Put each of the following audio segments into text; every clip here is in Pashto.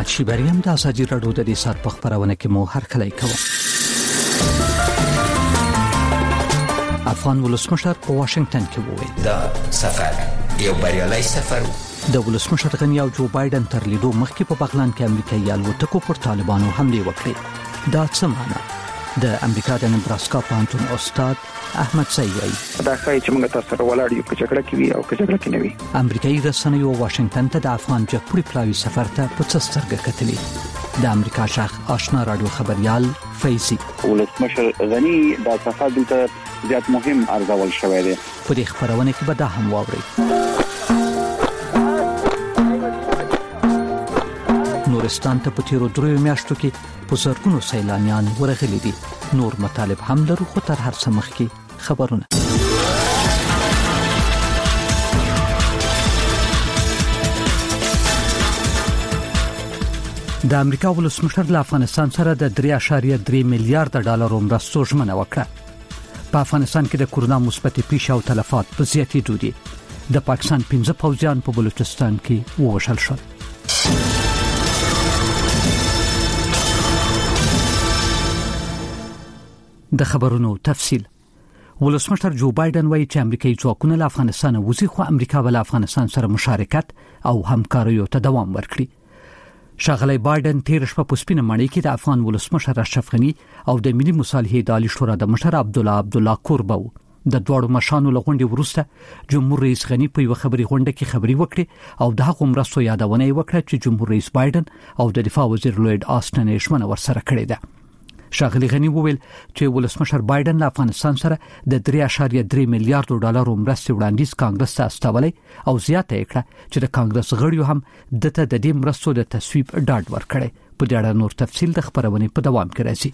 محمد شیبریم د ازادي رادیو د سات په خبرونه کې مو هر کله کوم. افغان ولسمشر په واشنگټن کې وویل دا سفر یو بریالي سفر د ولسمشر غنی او جو بایدن تر لیدو مخکې په بغلان کې امریکایي الوتکو پر طالبانو حمله وکړه. دا څه معنی؟ د امریکا د نبراسکا پوهنتون استاد احمد سایوی دا ښایي چې موږ تاسو سره ولاړ یو کچکړه کې وي او کچکړه کې نه وي. امریکایي رسنیو واشنگټن ته د افغان جګپړې پلاوي سفر ته په څسترګه کتلې. د امریکا شاخ آشنا رادیو خبريال فیضی ولسمشر غنی دا سفر دلته زیات مهم ارزول شوی دی. په دې خبرونه کې به دا هم واوري. نورستان ته په تیرو 3 میاشتو کې په زرګونو سیلانیان ورغلي دي. نور مطالب هم لرو خو تر هر څه مخکې خبرونه. د امریکا ولسمشر له افغانستان سره د 3.3 میلیارډ ډالرو مرستو ژمنه وکړه. په افغانستان کې د کورونا مثبت پیښې او تلفات په زیاتېدو دي. د پاکستان 15 پوځیان په بلوچستان کې ووژل شول. د خبرونو تفصیل. ولسمشر جو بایدن وایي چې امریکایي ځواکونه له افغانستان وځي خو امریکا ول افغانستان سره مشارکت او همکاري ته دوام ورکړي. ښاغلی بایدن تیر شپه په سپینه ماڼۍ کې د افغان ولسمشر اشرف غني او د ملي مصالحې د عالی شورا د مشر عبدالله کوربو د دوړو مشانو لغونډې ورسته جمهور رئیس غني په یو خبري غونډه کې خبري وکړي او د هغه مرستو یادونه وکړه چې جمهور رئیس بایدن او د دفاع وزیر لوید آستن یې ژمنه ورسره کړې ده. ښاغلی غني وویل چې ولسمشر بایدن له افغانستان سره د 3.3 میلیارډ ډالرو مرستې وړاندیز کانګرس ته استولې او زیاته کړه چې د کانګرس غړیو هم دته د دې مرستو د تصویب ډاډ ورکړي. په دې اړه نور تفصیل د خبرونې په دوام کې راځي.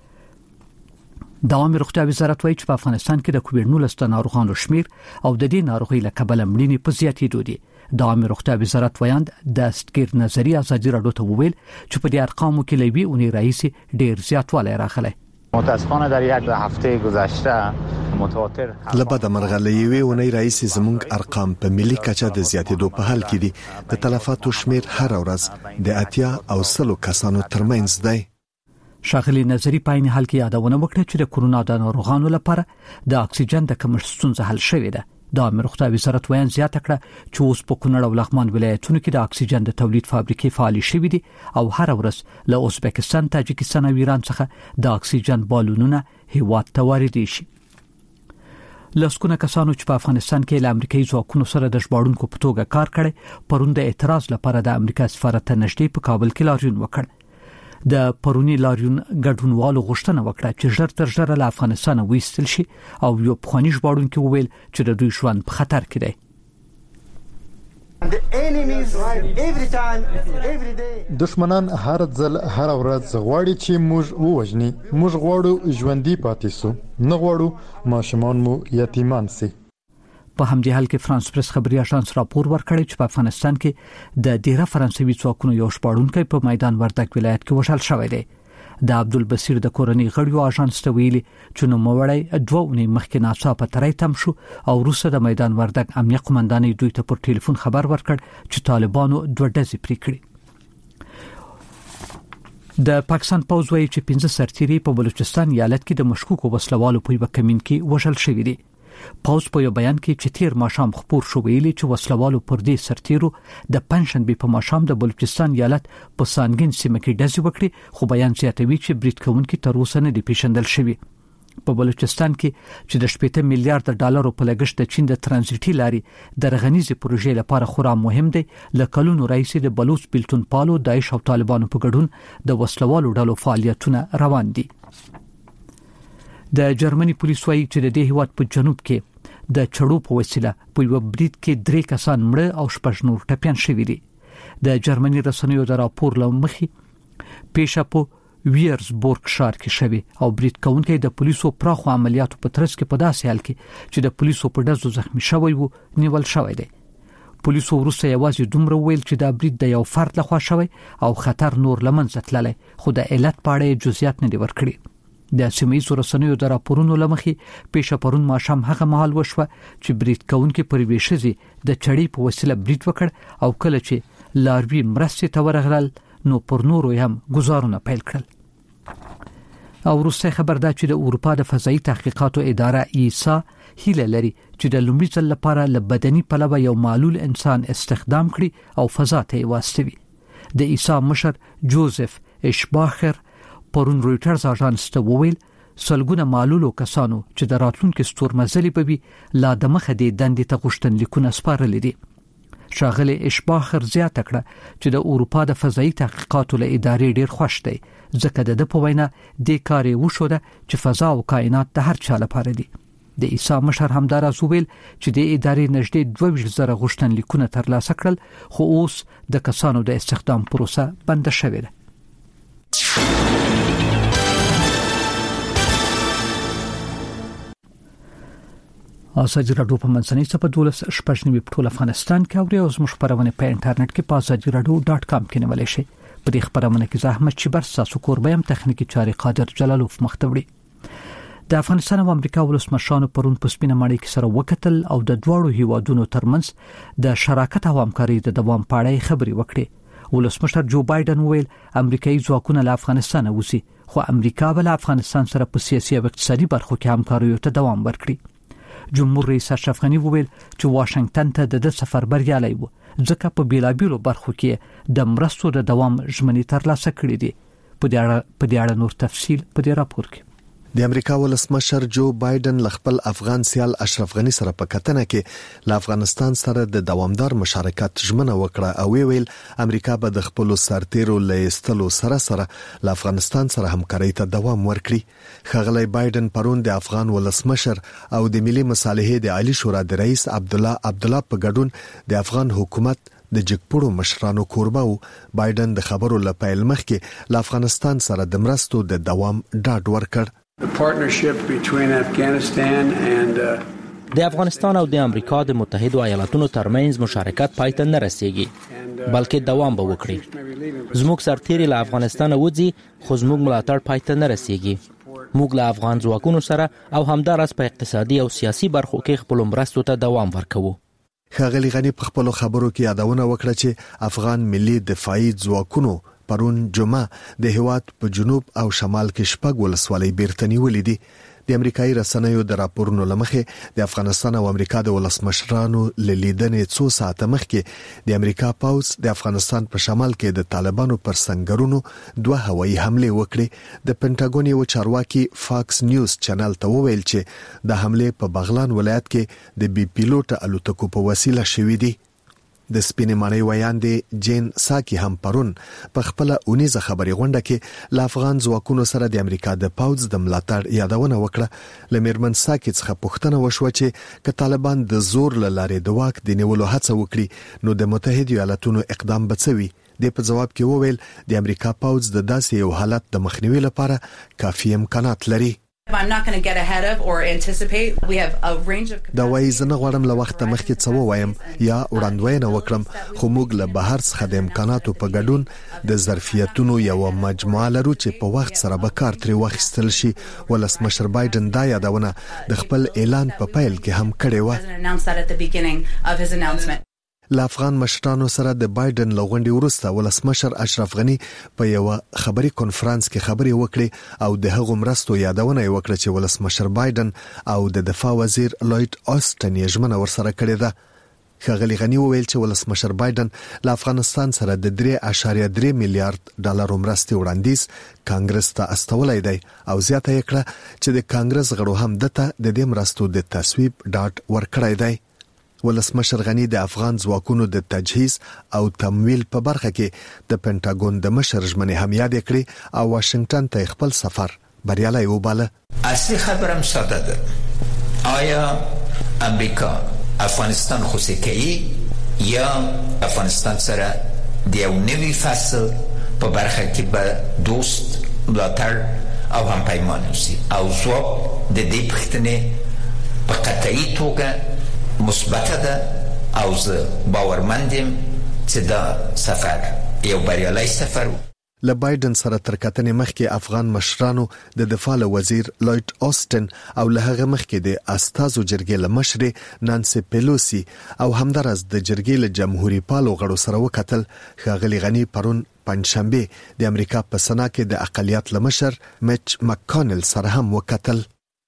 د عامه روغتیا وزارت وایي چې په افغانستان کې د کووډ-19 ناروغانو شمیر او د دې ناروغۍ له کبله مړینې په زیاتېدو دي. د عامه روغتیا وزارت ویاند د استګر نظری ازادي رادیو ته وویل چې په دې ارقامو کې لوي اونۍ رئیس ډیر زیاتوالی راغلی. متاسفانه در یک هفته گذشته متواتر لبد مرغلې اونۍ رئیس زمونږ ارقام په ملي کچه د زیاتېدو په حال کې دي. د تلفاتو شمیر هر ورځ د 80 او 100 کسانو ترمنځ دی. ښاغلی نظری په عین حال کې یادونه وکړه چې د کورونا د ناروغانو لپاره د اکسیجن د کمښت ستونزه حل شوې ده. د عامه روغتیا وزارت ویان زیاته کړه چې اوس په کونړ او لغمان ولایتونو کې د اکسیجن د تولید فابریکې فعال شوې دي او هر ورځ له ازبکستان، تاجکستان او ایران څخه د اکسیجن بالونونه هیواد ته واردېږي شي. لسکونه کسانو چې په افغانستان کې له امریکایي ځواکونو سره د ژباړونکو په توګه کار کړي پرون د اعتراض لپاره د امریکا سفارت ته نږدې په کابل کې لاریون وکړ. د پرونی لاریون ګډونوالو غوښتنه وکړه چې ژر تر ژره له افغانستان وایستل شي او یو پخوانی ژباړونکي وویل چې د دوی ژوند په خطر کې دی. دشمنان هر ځل هر ورځ غواړي چې موږ ووژني. موږ غواړو ژوندۍ پاتې سو، نه غواړو ماشومان مو یتیمان سي. په همدې حال کې فرانس پریس خبري اژانس راپور ورکړی چې په افغانستان کې د ډیره فرانسوي ځواکونو یو ژباړونکی په میدان وردګ ولایت کې وژل شوی دی. د عبدالبصیر د کورنۍ غړیو اژانس ته ویلي چې نو موړی 2 اونۍ مخکې ناڅاپه ترې تم شو او وروسته د میدان وردګ امنیه قومندانۍ دوی ته پر ټلیفون خبر ورکړ چې طالبانو 2 ډزې پرې کړې. د پاکستان پوځ وایي چې 15 سرتیري په بلوچستان ایالت کې د مشکوکو وسلوالو په یو کمین کې وژل شوی دي. پوځ په یو بیان کې چې تیر ماښام خبر شو ویلي چې وسلوالو پر دې سرتیرو د پنځشنبه په ماښام د بلوچستان ایالت په سانګین سیمه کې ډزې وکړي خو بیان زیاتوي چې برید کوونکي تر اوسه نه دي پیژندل شوي. په بلوچستان کې چې د 80 میلیارډ ډالرو په لګښت د چین د ترانزیټي لارې د رغنیزي پروژې لپاره خورا مهم دی. لکلونو رئیس د بلوچ بلتون پالو داعش او طالبانو په ګډون د وسلوالو ډلو فعالیتونه روان دي. د جرمني پولیس وایي چې د دې هیواد په جنوب کې د چړو په وسیله په یو برید کې 3 کسان مړه او 6 نور ټپيان شوي دي. د جرمني رسنیو د راپور لمخې پیښه په ویرزبورګ ښار کې شوی او برید کوونکی د پولیسو پراخو عملیاتو په ترڅ کې په داسې حال کې چې د پولیسو په ډزو زخمی شوی وو نیول شوی دی. پولیسو وروسته یوازې دومره ویل چې دا برید د یو فرد لخوا شوی او خطر نور لمنځه تللی خو د علت په اړه جزئیات نه دی ورکړي. د سیمه‌یزو رسنیو د راپورونو لمخې پیښه پرون ماښام هغه مهال وشوه چې برید کوونکي پر ویشزي د چړې په وسیله برید وکړ او کله چې لاروی مرستې ته ورغلل نو پر نورو هم گزارونه پیل کړل. او وروسته خبر ده چې د اروپا د فضایي تحقیقاتو اداره ایسا هیله لري چې د لومړي ځل لپاره له بدني پلوه یو معلول انسان استخدام کړي او فضا ته واستوي. د ایسا مشر جوزف اشباخر پرون رويټرز اژانس ته وویل سلګونه معلولو کسانو چې د راتلونکو ستورمزلي په بي لا د مخه د دندې ته غوښتنلیکونه سپارل دي. شاغله اشباخر زیاته کړه چې د اروپا د فضایي تحقیقاتو له ادارې ډیر خوش دی ځکه د په وینا د کاري وشوده چې فضا او کائنات د هر چا لپاره دي. د ایسا مشر همدارا ویل چې د ادارې نږدې 2000 غوښتنلیکونه ترلاسه کړل خو اوس د کسانو د استخدام پروسه بند شوې ده. ازادي راډیو په منځنۍ صفحه 12 په ټول افغانستان کې او زموږ خبرونه په انټرنیټ کې په azadiiradio.com کې نیولای شئ. په دې خبرونه کې زحمت چبر ساسو کوربیم تخنیکی چاري قادر جلالوف مختوړي. د افغانستان او امریکا ولسمشرانو پرون په سپینه ماڼۍ کې سره وکتل او د دوړو هیوادونو ترمنځ د شراکت او همکاري د دوام په اړه خبري وکړي. ولسمشر جو بایدن ویل امریکایي ځواکونه له افغانستان وځي خو امریکا بل افغانستان سره په سیاسي او اقتصادي برخو کې همکاري ته دوام ورکړي. جمهور رئیس اشرف غنی وویل چې واشنگټن ته د سفر بریالي وو ځکه په بیلابیلو برخو کې د مرستو د دوام ژمنې ترلاسه کړې دي. په دې اړه نور تفصیل په دې راپور کې. د امریکا ولسمشر جو بایدن خپل افغان سیال اشرف غنی سره په کتنه کې له افغانستان سره د دوامدار مشارکت ژمنه وکړه او ویل امریکا به د خپل سرتیرو لیستلو سره له افغانستان سره همکاري ته دوام ورکړي. خغلی بایدن پرون د افغان ولسمشر او د ملي مصالحې د عالی شورا د رئیس عبد الله په ګډون د افغان حکومت د جګپړو مشرانو کوربه او بایدن د خبرو لپاره مخکې له افغانستان سره د مرستو د دوام ډاډ ورکړ. د افغانستان او د امریکا د متحده ایالاتونو ترمنځ مشارکت پای ته نه رسیږي بلکې دوام به وکړي. زموږ سرتیري له افغانستان وځي خو زموږ ملاتړ پای ته نه رسیږي. موږ له افغان ځواکونو سره او همدارس په اقتصادي او سیاسي برخو کې خپل مرستو ته دوام ورکوو. خغلی غنی په خپل خبرو کې یادونه وکړه چې افغان ملي دفاعي ځواکونو پرون جمعه د هیواد په جنوب او شمال کې شپږ ولسوالۍ بیرته نیولې دي. د امریکایي رسنیو د راپورونو لمخې د افغانستان او امریکا د ولسمشرانو لیدنې څو ساعته مخکې د امریکا پوځ د افغانستان په شمال کې د طالبانو پر سنگرونو 2 هوایي حمله وکړې. د پینټاګون یو چارواکي فاکس نیوز چینل ته وویل چې د حمله په بغلان ولایت کې د بي پیلوټ الوتکو په وسیله شوې دي. د سپینې ماڼۍ ویاندې جین ساکي هم پرون په خپل اونیزه خبري غونډه کې ل افغان ځواکونو سره د امریکا د پوځ د ملاتړ یادونه وکړه. لمرمن ساکي څخه پوښتنه وشوه چې ک طالبان د زور لارې د واک د نیولو هڅه وکړي نو د متحده ایالاتونو اقدام بڅوي. د په جواب کې وویل د امریکا پوځ د داسې یو حالت د مخنیوي لپاره کافي امکانات لري. I'm not going to get ahead of or anticipate. We have a range of دا وایي زه نه غواړم له وخت مخکې څه ووایم یا وړاندوینه وکړم خو موږ له بهر څخه د امکاناتو په ګډون د ظرفیتونو یو مجموعه لرو چې په وخت سره به کار ترې واخیستل شي. ولسمشر بایدن دا یادونه د خپل اعلان په پیل کې هم کړې و. له افغان مشرانو سره د بایدن لغونډي وروسته ولسمشر اشرف غنی په یو خبري کانفرنس کې خبري وکړي او د هغو مرستو یادونه وکړه چې ولسمشر بایدن او د دفاع وزیر لوید آستن یې ژمنه ورسره کړې ده. خغلی غنی وویل چې ولسمشر بایدن له افغانستان سره د 3.3 میلیارډ ډالر مرستې وړاندیز کانګرس ته استولای دی او زیاته یې کړه چې د کانګرس غړو هم دته د دې مرستو د تصویب ډاډ ورکړی دی. ولسمشر غنی د افغان ځواکونو د تجهیز او تمویل په برخه کې د پینټاګون د مشر ژمنې هم یاد کړې او واشنگټن ته خپل سفر بریالي وباله. اصلي خبرم ساده ده. آیا امریکا افغانستان خوشی کوي یا افغانستان سره د یو نوي فصل په برخه کې به دوست ملاتړ او همپیمان اوسي او ځواب د دې پوښتنې په قطعي توګه مثبت ده او زه باورمندم چې دا سفر یو بریالي سفر و. له بایدن سره تر کتنې مخکې افغان مشرانو د دفاع وزیر لوید آستن او له هغه مخکې د استازو جرګې له مشرې نانسي پیلوسی او همدارس د جرګې له جمهوریت پالو غړو سره وکتل. خغلی غنی پرون پنځشنبه د امریکا په سنا کې د اقلیت لمشر میچ مککانل سره هم وکتل.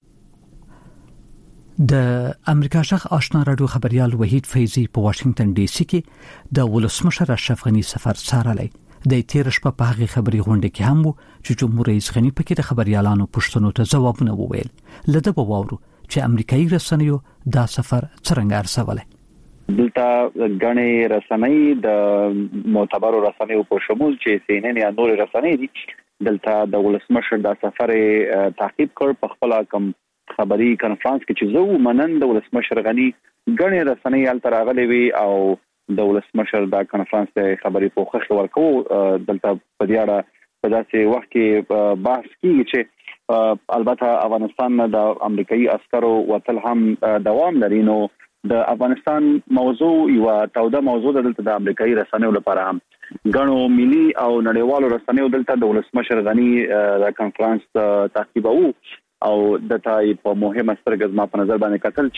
د امریکا شخ آشنا رادیو خبريال وحید فیضی په واشنگټن ډي سي کې د ولسمشر اشرف غنی سفر څارلی. د تیر شپه په هغه خبري غونډه کې هم وو چې جمهور رئیس غنی پکې د خبريالانو پوښتنو ته ځوابونه وویل. لده به واورو چې امریکایي رسنیو دا سفر څنګه ارسوله. دلته غنی رسنۍ د معتبرو رسنیو په شمول چې CNN یا نور رسنۍ دي دلته د ولسمشر د سفر تعقیب کړ په خپل کوم خبري کانفرنس کې چې زه منن د ولسمشر غنی غنی رسنۍ ال تراغلي وی او د ولسمشر د کانفرنس ته خبري پوښښ ورکو دلته په دې اړه په داسې وخت کې بحث کیږي چې البته افغانستان د امریکایي عسکرو وتل هم دوام لري. نو د افغانستان موضوع یو توده موضوع دلته د امریکایي رسنیو لپاره هم غنو ملي او نړیوالو رسنیو دلته د ولسمشر غنی د کانفرنس تعقیبو او د تای په مهمه سترګز ما په نظر باندې کتل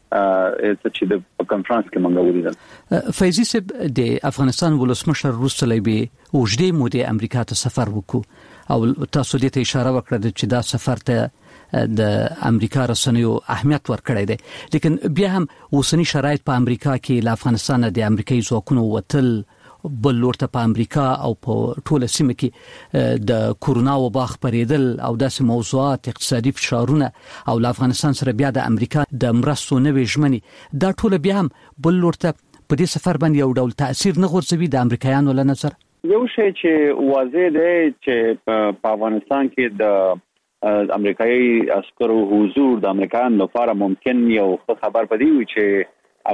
چې د کانفرنس کې منګه ولیدل. فیضی صاحب د افغانستان ولسمشر روسلی به وجدي مودې امریکا ته سفر وکړو او تاسو دې ته اشاره وکړه چې دا سفر ته د امریکا رسنیو اهمیت ورکړی دی، لیکن بیا هم اوسنی شرایط په امریکا کې له افغانستان د امریکایي ځواکونو وتل بل لورته په امریکا او په ټوله سیمه کې د کورونا وبا خپرېدل او داسې موضوعات اقتصادي فشارونه او له افغانستان سره بیا د امریکا د مرستو نوې ژمنې دا ټوله بیا هم بل لورته په دې سفر باندې یو ډول تاثیر نه غورځوي د امریکایانو له نظر. یو شی چې واضح دی چې په افغانستان کې د امریکایي عسکرو حضور د امریکایانو لپاره ممکن یو خبر پدې وي چې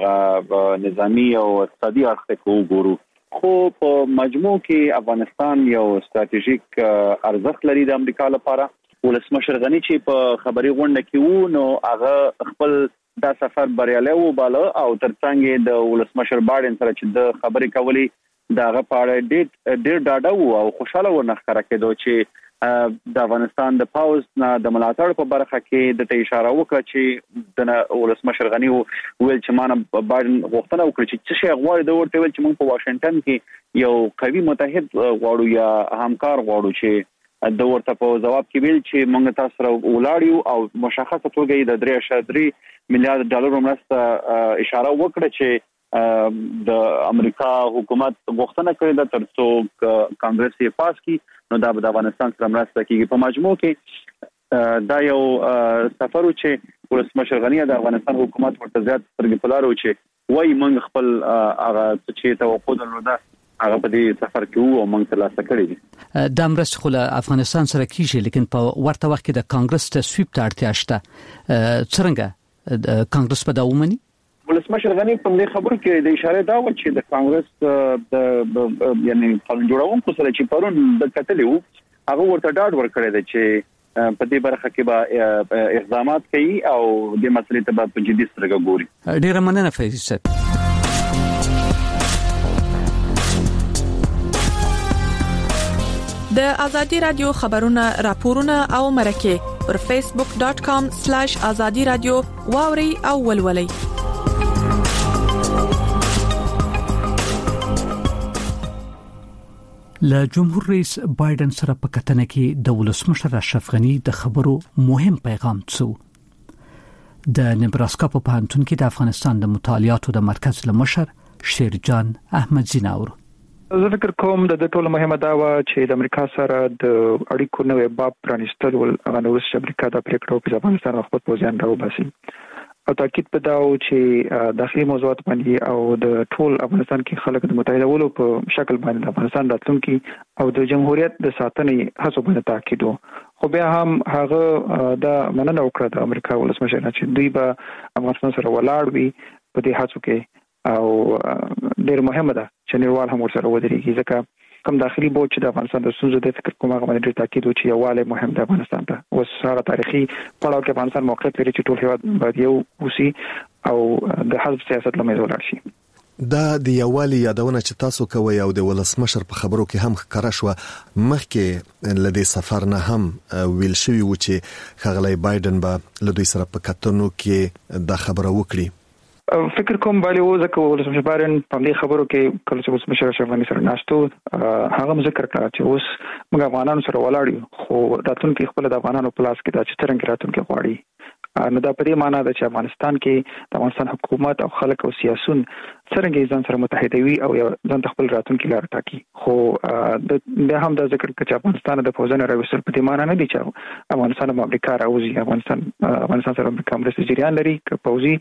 هغه نظامی او اقتصادي اړخ ته وګورو، خو په مجموع کې افغانستان یو ستراتیژیک ارزښت لري د امریکا لپاره. ولسمشر غنی چې په خبري غونډه کې وو نو هغه خپل دا سفر بریالی وباله او ترڅنګ د ولسمشر بایدن سره چې د خبري کولې داغه پاړه ډېر ډاډه وو او خوشاله ونه ښکاره کېدو چې د افغانستان د پاوز نه د ملاتړ په برخه کې د اشاره وکړه چې د ولسمشر غنی ویل چې مانه بایدن غوښتنه وکړي چې څه شی غواړي د ورته ویل چې موږ په واشنگټن کې یو قوي متحد غواړو یا همکار غواړو چې د ورته په جواب کې ویل چې موږ تاسو سره ولاړیو او مشخصه توګه د 3.3 میلیارډ ډالر مرسته اشاره وکړه چې د امریکا حکومت غوښتنه کړې ده ترڅو کانګرس یې پاس کړي نو دا د افغانستان سره مرسته کوي. په مجموع کې دا یو سفر چې ولسمشر غنی د افغانستان حکومت ورته زیات سترګې په لار و چې وایي موږ خپل هغه چې توقع درلوده هغه په دې سفر کې وو او موږ ترلاسه کړی دي. د مرستې خو له افغانستان سره کیږي، لیکن په ورته وخت کې د کانګرس تصویب ته اړتیا شته. څنګه کانګرس په دا ومني؟ ولسمشر غنی په دې خبرو کې د اشاره دا و چې د کانګرس د یعنی قانون جوړونکو سره چې پرون د کتلې وو هغه ورته ډاډ ورکړی دی چې په دې برخه کې به اقدامات کوي او د مسلې ته په جدي سترګه ګوري. ډیره مننه فیض صاحب. د ازادي رادیو خبرونه راپورونه او مرکه پر facebook.com/azadi radio واوري او ولولي. له جمهور رئیس بایدن سره په کتنه کې د ولسمشر اشرف غنی د خبرو مهم پیغام څو د نبراسکا په پوهنتون کې د افغانستان د مطالعاتو د مرکز لمشر شیرجان احمدزی ناور. زه فکر کوم د ټولو مهمه دا و چې د امریکا سره د اړیکو نوې باب پرانیستل ول هغه نو چې امریکا د پریکړو په افغانستان خپل پوزیان راوباسي او تاکید په دا و چې داخلي موضوعات باندې او د ټول افغانستان کې خلک د متحدولو په شکل باندې د افغانستان راتلونکي او د جمهوریت د ساتنې هڅو باندې تاکید وو. خو بیا هم هغه د مننه وکړه د امریکا ولسمشر چې دوی به افغانستان سره ولاړ وي په دې هڅو کې او ډېر مهمه ده چې نړیوال هم ورسره ودرېږي ځکه کوم داخلي بوج چې د افغانستان د ستونزو د فکر کومه باندې ډېر تاکید و چې یووالی مهم دی افغانستان ته. اوس هغه تاریخي پړاو کې افغانستان موقعیت لري چې ټول هیواد باید یو اوسي او د حزب سیاست له منځه ولاړ شي. دا د یووالي یادونه چې تاسو کوي او د ولسمشر په خبرو کې هم ښکاره شو مخکې لدې سفر نه هم ویل شوی و چې ښاغلی بایدن به له دوی سره په کتنو کې دا خبره وکړي. فکر کوم باندې وځکه ولسمشر بایدن په دې خبرو کې کله چې ولسمشر اشرف غني سره ناشته هغه ذکر کړ چې اوس موږ افغانانو سره ولاړ یو خو راتلونکي خپل د افغانانو په لاس کې دا چې څنګه راتلونکي غواړي نو دا په دې معنی ده چې افغانستان کې د افغانستان حکومت او خلک او سیاسيون څنګه ځان سره متحد وي او ځان خپل راتلونکي لار ټاکي خو د هم د ذکر چې افغانستان د فوجونو راوستل په دې معنی نه دي چې افغانستان د امریکا راوځي افغانستان سره امریکا مرسته جریان لري که فوجي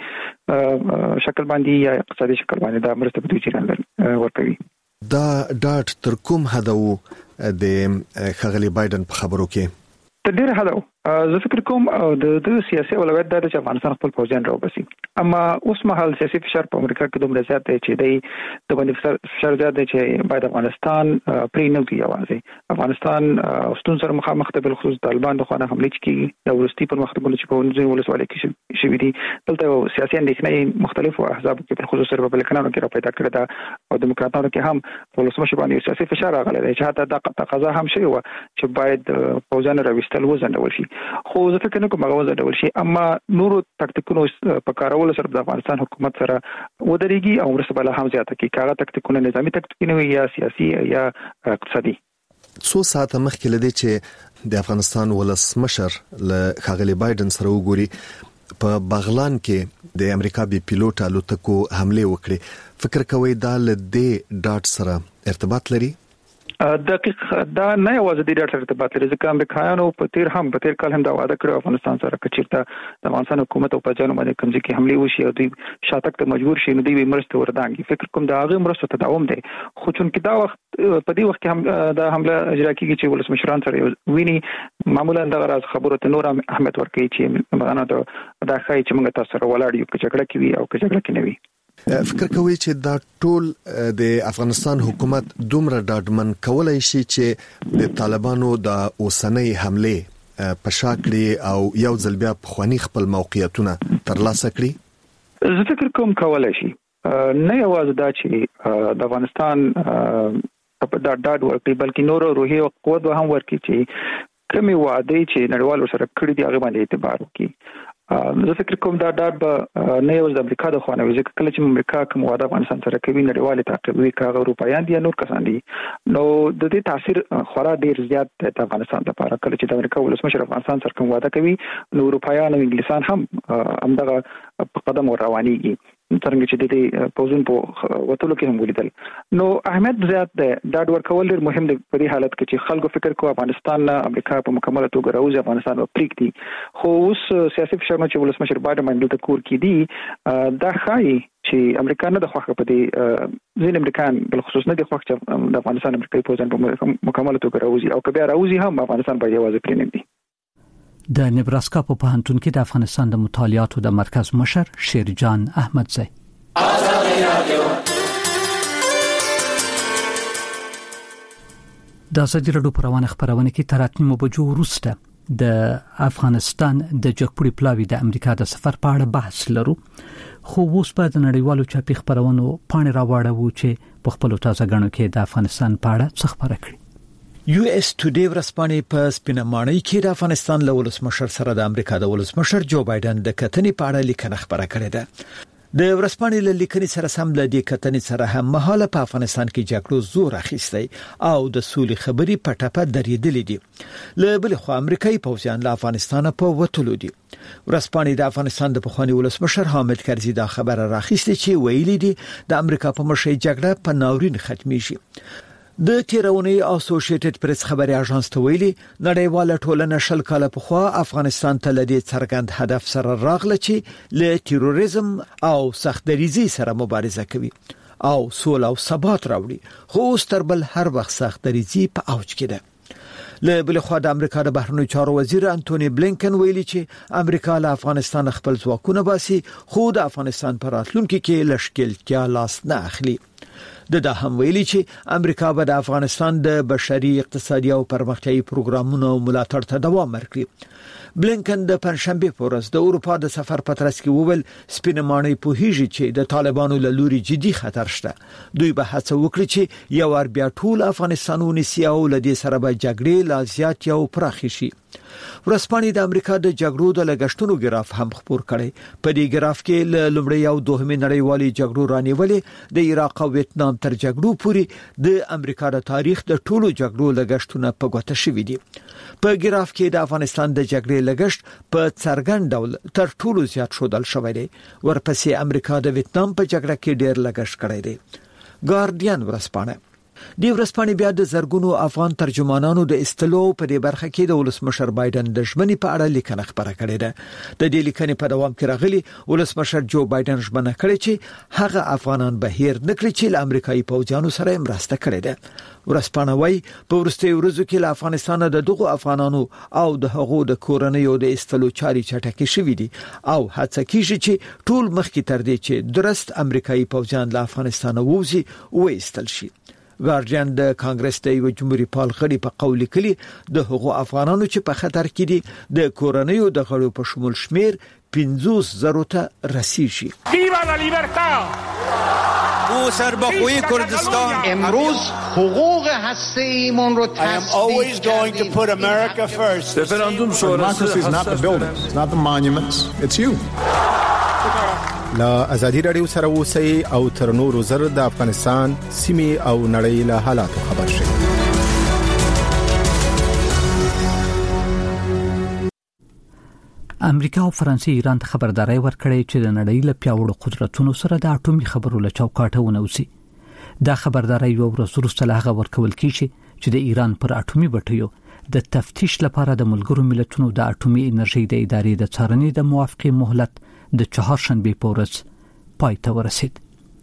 شکل باندې یا اقتصادي شکل باندې دا مرسته په جریان ورکوي دا ډاټ تر کوم حد وو د خغلی بایدن په خبرو کې تر ډیره حد زه فکر کوم د سیاسي اولویت د افغانستان خپل فوجان راوبسي اما اوس مهال سیاسي فشار په امریکا کې دومره زیات دی چې د باندې فشار زیات دی چې باید افغانستان پرې نه وي اوازه افغانستان ستون سره مخامخ ته بل خصوص طالبان د خوانه حمله کوي د ورستي پر مختګونه چې په ونځي ولسوالۍ کې شوې دي دلته سیاسي اندېښنې مختلفو احزاب کې په خصوص ریپبلیکنانو کې را پیدا کړې ده او دیموکراتانو کې هم ولسمشر باندې سیاسي فشار راغلی دی چې حتی د تقاضا هم شوی و چې باید فوجان راوستل وزنډول شي خو زه فکر نه کوم هغه وزنډول شي اما نورو تکتیکونو په کارولو سره د افغانستان حکومت سره ودرېږي او ورسره بل هم زیاته کې کاغه تکتیکونه نظامی تکتیکونه یا سیاسي یا اقتصادي څو ساعت مخکې لدی چې د افغانستان ولسمشر له خغلی بایدن سره وګوري په بغلان کې د امریکا بي پيلوټ الوتکو حمله وکړي فکر کوي دا له دې ډاټ سره ارتباط لري دقیق دا نه یوازې د ډاټر ارتباط لري ځکه امریکایانو په تیر کال هم دا وعده کړو افغانستان سره کچیرته د افغانستان حکومت او پاجانو باندې کمزې کې حمله وشي او دوی شاتک ته مجبور شي نو دوی مرسته وردانګي فکر کوم دا هغه مرسته تداوم دی خو چون کې دا وخت په دې وخت کې هم دا حمله اجرا کیږي چې ولسمشران سره ویني معمولا دا راز خبره ته نور اهمیت ورکوي چې مغانه دا خای چې موږ تاسو سره ولاړ یو چې جګړه کوي او چې جګړه کوي فکر کوي چې دا ټول د افغانستان حکومت دومره ډاډمن کولای شي چې د طالبانو د اوسنۍ حمله په شاکړي او یو ځل بیا په خواني خپل موقعیتونه ترلاسه کړي زه فکر کوم کولای شي نه یوازې دا چې د افغانستان په دا ډاډ ورکړي بلکې نور روحي او قوت هم ورکړي چې کومي وعده چې نړیوالو سره کړی دی هغه باندې اعتبار وکړي زه فکر کوم دا ډاډ به نه یوازې د امریکا د خوانه وي ځکه کله چې امریکا کوم وعده افغانستان سره کوي نړیوال تعقیبوي کاغه اروپایان دي نور کسان دي نو د دې تاثیر خورا ډیر زیات د افغانستان لپاره کله چې د امریکا ولسمشر افغانستان سره کوم وعده کوي نو اروپایان او انګلیسان هم همدغه په قدم روانيږي څنګه چې د دې پوزون په وټولو کې هم ولیدل نو اهمیت زیات ده دا ډور کول ډیر مهم دی په دې حالت کې چې خلکو فکر کوي افغانستان نه امریکا په مکمل توګه راوځي افغانستان په پریکټي خو اوس سیاسي فشار چې ولسمشر بایدن باندې د کور کې دی دا خای چې امریکا نه د خوخه په دې ځین امریکایان بل خصوص نه د خوخه چې د افغانستان امریکایي پوزون په مکمل توګه راوځي او کبه راوځي هم افغانستان به یوازې پرې نه دی د نبراسکا په پوهنتون کې د افغانستان د مطالعاتو د مرکز مشر شیرجان احمدزی د ازادي رادیو پروانه خبرونه کې تراتنیمو بجو وروسته د افغانستان د جګپړي پلاوی د امریکا د سفر په اړه بحث لرو خو اوس په د نړیوالو چاپی خبرونو پاڼې راوړو چې په خپل تازه غنو کې د افغانستان په اړه څه خبره کړي یو اس ټوډے ورځپاڼې په سپینمانۍ کې د افغانستان له ولسمشر سره د امریکا د ولسمشر جو بایدن د کتنې په اړه لیکنه خبره کړې ده د ورځپاڼې له لیکنې سره سم د دې کتنې سره هم مهاله په افغانستان کې جګړو زور اخیستی او د سولې خبرې په ټپه درېدلې دي له بل خو امریکایي پوځیان له افغانستان په وټولو دي ورځپاڼې د افغانستان د پخوانی ولسمشر حامد کرزي دا خبره راخیسته چې ویلي دي د امریکا په مشرۍ جګړه په ناورین ختميږي د تیرونی اسوسییټډ پریس خبري اژانس ته ویلي نړیواله ټولنه شل کاله پخوا افغانستان ته لدی څرګند هدف سره راغله چې له تروریزم او سختدریزي سره مبارزه کوي او سول او ثبات راوړي خو ستربل هر وخت سختدریزي په اوج کې ده له بل خوا د امریکا د بهرنیو چارو وزیر انټونی بلینکن ویلي چې امریکا له افغانستان خپل ځواکونه باسي خو د افغانستان پر راتلونکو کې لشکلتیا لاس نه اخلي د هم ویلي چې امریکا به د افغانستان د بشري اقتصادي او پرمختیايي پروګرامونو ملاتړ ته دوام ورکړي. بلینکن د پنځشنبه په ورځ د اروپا د سفر په ترڅ کې وویل سپینمانه په هیڅ چې د طالبانو له لوري جدي خطر شته. دوی به هڅه وکړي چې یو ور بیا ټول افغانستان ونیسي او له دې سره به جګړې لا زیات یو پراخ شي. ورسپانې د امریکا د جګړو د لګښتونو ګراف هم خبر کړي. په دې ګراف کې له لومړی او دوهمې نړیوالې جګړو رانیولې د عراق او ویتنام تر جګړو پورې د امریکا د تاریخ د ټولو جګړو لګښتونه په ګوته شوي دي. په ګراف کې د افغانستان د جګړې لګښت په څرګند ډول تر ټولو زیات شودل شوی دی. ورپسې امریکا د ویتنام په جګړه کې ډېر لګښت کړی دی. ګارډین ورسپانه دی ورسپانې بیا د زرګونو افغان ترجمانانو د استلو په دې برخه کې د ولسمشر بایدن د ژمنې په اړه لیکنه خبره کړې ده. د دې لیکنې په دوام کې راغلي ولسمشر جو بایدن ژمنه کړې چې هغه افغانان به هیر نکړي چې له امریکایي پوځیانو سره مرسته کړې ده. ورسپانه وای په ورستي ورځو کې له افغانستان د دغه افغانانو او د هغو د کورنیو د استلو چاري چټکې شوې دي او هڅه کیږي چې ټول مخکې تر دې چې درست امریکایي پوځیان له افغانستان ووزي او استل شي. ګارډین د کانګرس د یو جمهوریت پال غړي په قول کلی د هغو افغانانو چې په خطر کې دي د کورنیو د غړو په شمول شمیر 50,000 ته رسیږي. ویوا لا لیبرتا او سربخوی کردستان امروز حقوق هسته‌ایمون رو تثبیت کردیم. رفراندوم شورای is not the buildings, it's not the monuments, it's you. لا ازادي رادیو سره اوسئ او تر نورو زر د افغانستان سیمې او نړۍ له حالاتو خبر شئ. امریکا او فرانسې ایران ته خبرداري ورکړې چې د نړۍ له پیاوړو قدرتونو سره د اټومي خبرو له چوکاټه ونوسي. دا خبرداري یو ورځ وروسته له هغه ورکول کیږي چې د ایران پر اټومي بټیو د تفتیش لپاره د ملګرو ملتونو د اټومي انرژي د ادارې د څارنې د موافقې مهلت د چهارشنبه په ورځ پای ته ورسید.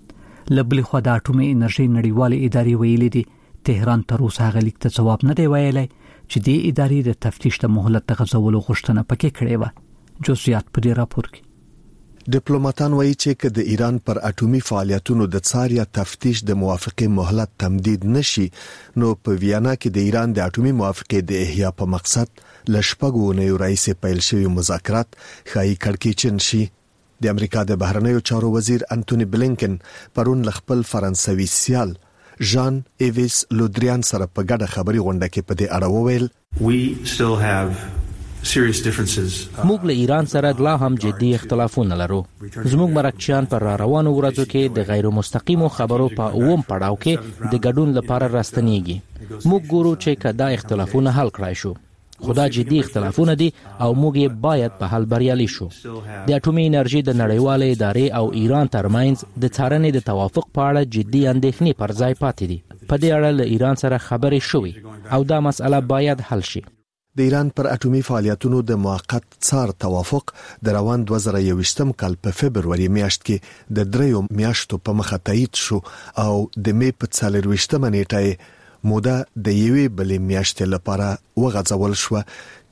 لبلې خو د اټومي انرژي نړیوالې ادارې ویلي دي تهران تر اوسه هغه لیک ته جواب نه دی ویلی چې د ادارې د تفتیش د مهلت غځولو غوښتنه پکې کړې و. جزئیات په دې راپور کې. ډیپلوماټان وایي چې د ایران پر اټومي فعالیتونو د څار یا تفتیش د موافقې مهلت تمدید نشي نو په ویانا کې د ایران د اټومي موافقې د احیا په مقصد لشپږو نه رئیس پیل شوی مذاکرات خای کړکېچن شي. د امریکا د بهرنیو چارو وزیر انټونی بلینکن پرون خپل فرانسوي سیال ژان ایویس لودریان سره په ګډه خبري غونډه کې په دې اړه وویل we still have serious differences. موږ له ایران سره لا هم جدي اختلافونه لرو. زموږ مرکچیان پر روانو ورځو کې د غیر مستقیمو خبرو په اوم پړاو کې د ګډون لپاره راستنیږي. موږ ګورو چې کدا اختلافونه حل کړای شو. خدا جدي اختلافونه دي او موږ یې باید په حل بریالي شو. د اټومي انرژي د نړیوالې ادارې او ایران ترمنځ د څارنې د توافق په اړه جدي اندېښنې پر ځای پاتې دي. په دې اړه له ایران سره خبرې شوې او دا مسله باید حل شي. د ایران پر اټومي فعالیتونو د موقت څار توافق د روان 2021 کال په فبرवरी میاشت کې د 3 میاشتو په مخه تایید شو او د می په 24 نیټه موده د یوې بلې میاشتې لپاره وغځول شو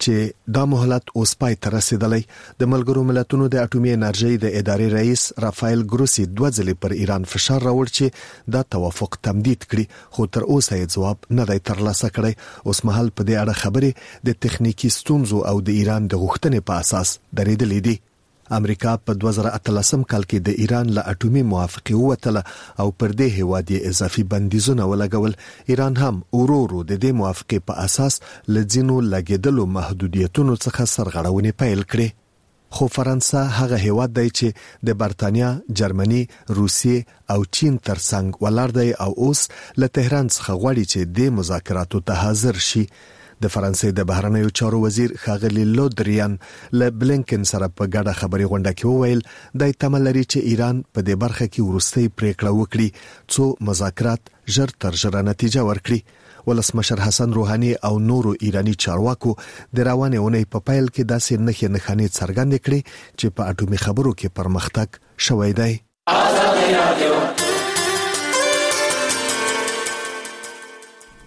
چې دا مهلت اوس پای ته رسیدلی. د ملګرو ملتونو د اټومي انرژي د ادارې رئیس رافایل ګروسی دوه ځلې پر ایران فشار راوړ چې دا توافق تمدید کړي خو تر اوسه یې جواب نه دی ترلاسه کړی. اوس مهال په دې اړه خبرې د تخنیکی ستونزو او د ایران د غوښتنې په اساس درېدلې دي. امریکا په 2013 کال کې د ایران له اټومي موافقې ووتله او پر دې هیواد یې اضافي بندیزونه ولګول. ایران هم ورورو د دې موافقې په اساس لځینو لګیدلو محدودیتونو څخه سرغړونې پیل کړې. خو فرانسه هغه هیواد دی چې د برتانیا، جرمني، روسیې او چین ترڅنګ ولاړ دی او اوس له تهران څخه غواړي چې د مذاکراتو ته حاضر شي. د فرانسې د بهرنیو چارو وزیر ښاغلی لودریان له بلینکن سره په ګډه خبري غونډه کې وویل د تمل لري چې ایران په دې برخه کې ورستۍ پریکړه وکړي څو مذاکرات ژر تر ژره نتیجه ورکړي. ولسمشر حسن روحاني او نورو ایرانی چارواکو د روانې اونۍ په پیل کې داسې نښې څرګندې کړې چې په اټومي خبرو کې پرمختګ شوی دی.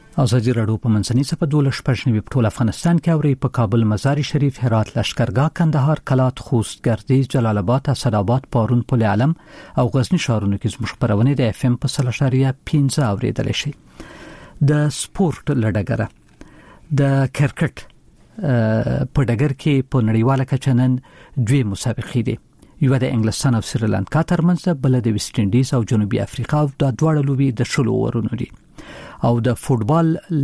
ازادي راډیو په منځني صفه 12 په ټول افغانستان کې اوري په کابل، مزار شریف، هرات، لشکرګاه، کندهار، کلات، خوست، ګردیز، جلال آباد، اسداباد، پارون، پل علم او غزنی ښارونو کې زموږ خبرونه د FM په 3.15 اوریدل شي. د سپورت لړګره د کرکټ په ډګر کې په نړیواله کچه نن دوه مسابقې دي. یو د انګلستان او سریلانکا ترمنځ، بل د ویسټ انډیز او جنوبي افریقا او د دواړو لوبي د شلو ورونو دي. او د فوتبال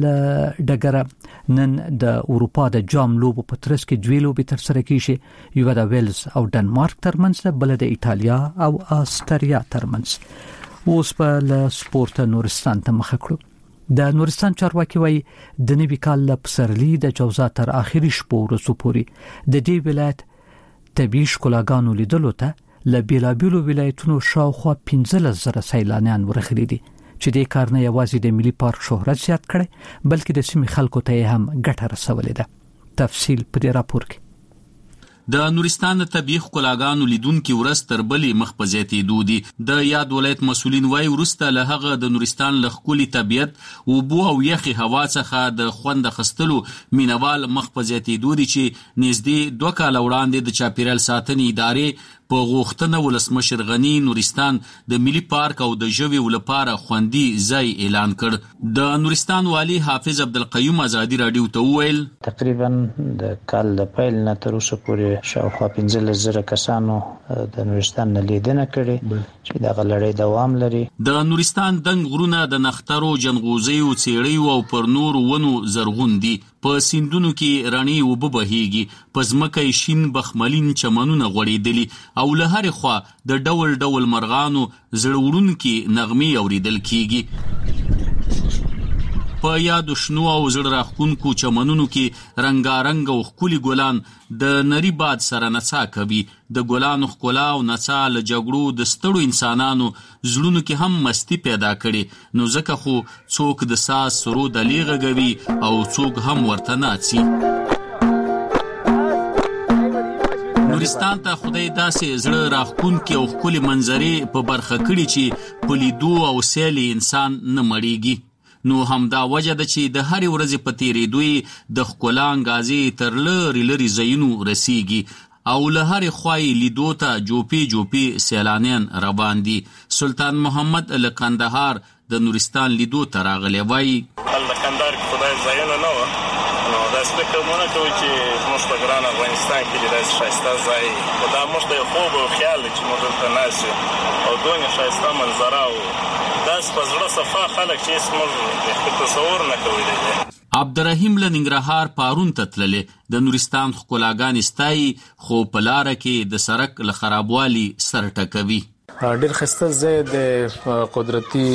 لډګره نن د اروپا د جام لوبو په ترڅ کې دوه لوبي تر سره کیږي. یو د ویلز او ډنمارک ترمنځ، بل د ایتالیا او استرالیا ترمنځ. اوس په سپورت نورستان ته مخ کړو. د نورستان چارواکي وایي د نوي کال په پسرلي د جوزا تر اخري شپو ورځو پورې د دې ولایت طبيعي ښکلاګانو لیدلو ته له بیلابیلو ولایتونو شاوخوا 15,000 سیلانیان ورغلي دي، چې دې کار نه یوازې د ملي پارک شهرت زیات کړي بلکې د سیمې خلکو ته هم ګټه رسولې ده. تفصیل په دې راپور کې. د نورستان طبيعي ښکلاګانو لیدونکو ورځ تر بلې مخ په زیاتېدو دي. د یاد ولایت مسؤلین وایي وروسته له هغه د نورستان له ښکلي طبیعت، اوبو او یخي هوا څخه د خوند اخیستلو مینوال مخ په زیاتېدو دي، چې نږدې 2 کال وړاندې د چاپیریال ساتنې ادارې په غوښتنه ولسمشر غنی نورستان د ملي پارک او د ژویو لپاره خوندي ځای اعلان کړ. د نورستان والی حافظ عبدالقیوم ازادي راډیو ته وویل تقریبا د کال د پیل نه تر اوسه پورې شاوخوا 15,000 کسانو د نورستان نه لیدنه کړې چې دا غلړې دوام لري. د نورستان دنګ غرونه د نخترو، جنغوزیو، څېړیو او پر نور ونو زرغون دي. په سیندونو کې رڼې اوبه بهیږي، په ځمکه شین بخملین چمنونه غوړېدلي او له هرې خوا د ډول ډول مرغانو زړه وړونکي نغمې اوریدل کیږي. په یادو شنو او زړه راښکونکو چمنونو کې رنګارنګ او ښکلي ګلان د نری باد سره نڅا کوي. د ګلانو ښکلا او نڅا له جګړو د ستړو انسانانو زړونو کې هم مستی پیدا کړي، نو ځکه خو څوک د ساز سرود غږوي او څوک هم ورته ناڅي. نورستان ته خدای داسې زړه راښکونکي او ښکلي منظرې په برخه کړي چې په لیدو او سیلې انسان نه مړیږي. نو همدا وجه ده چې د هرې ورځې په تیریدو د ښکلا انګازې تر لرې ځایونو رسیږي او له هرې خوا یې لیدو ته جوپې سیلانیان روان دي. سلطان محمد له کندهار د نورستان لیدو ته راغلی وایي د کندهار کې خدای ځایونه نه وه، نو داسې فکر مونه کوي چې زموږ په ګران افغانستان کې داسې ښایسته ځای، خو دا موږ ته یو خوب او خیال دی چې موږ دلته ناست یو او دونه ښایسته منظره او داسې په زړه صفا خلک چې هېڅ موږ تصور نه کولی. عبدالرحیم له ننګرهار پارون ته تللې د نورستان ښکلاګانې ستایي، خو په لاره کې د سړک له خرابوالي سر ټکوي. ډېر ښایسته ځای د قدرتي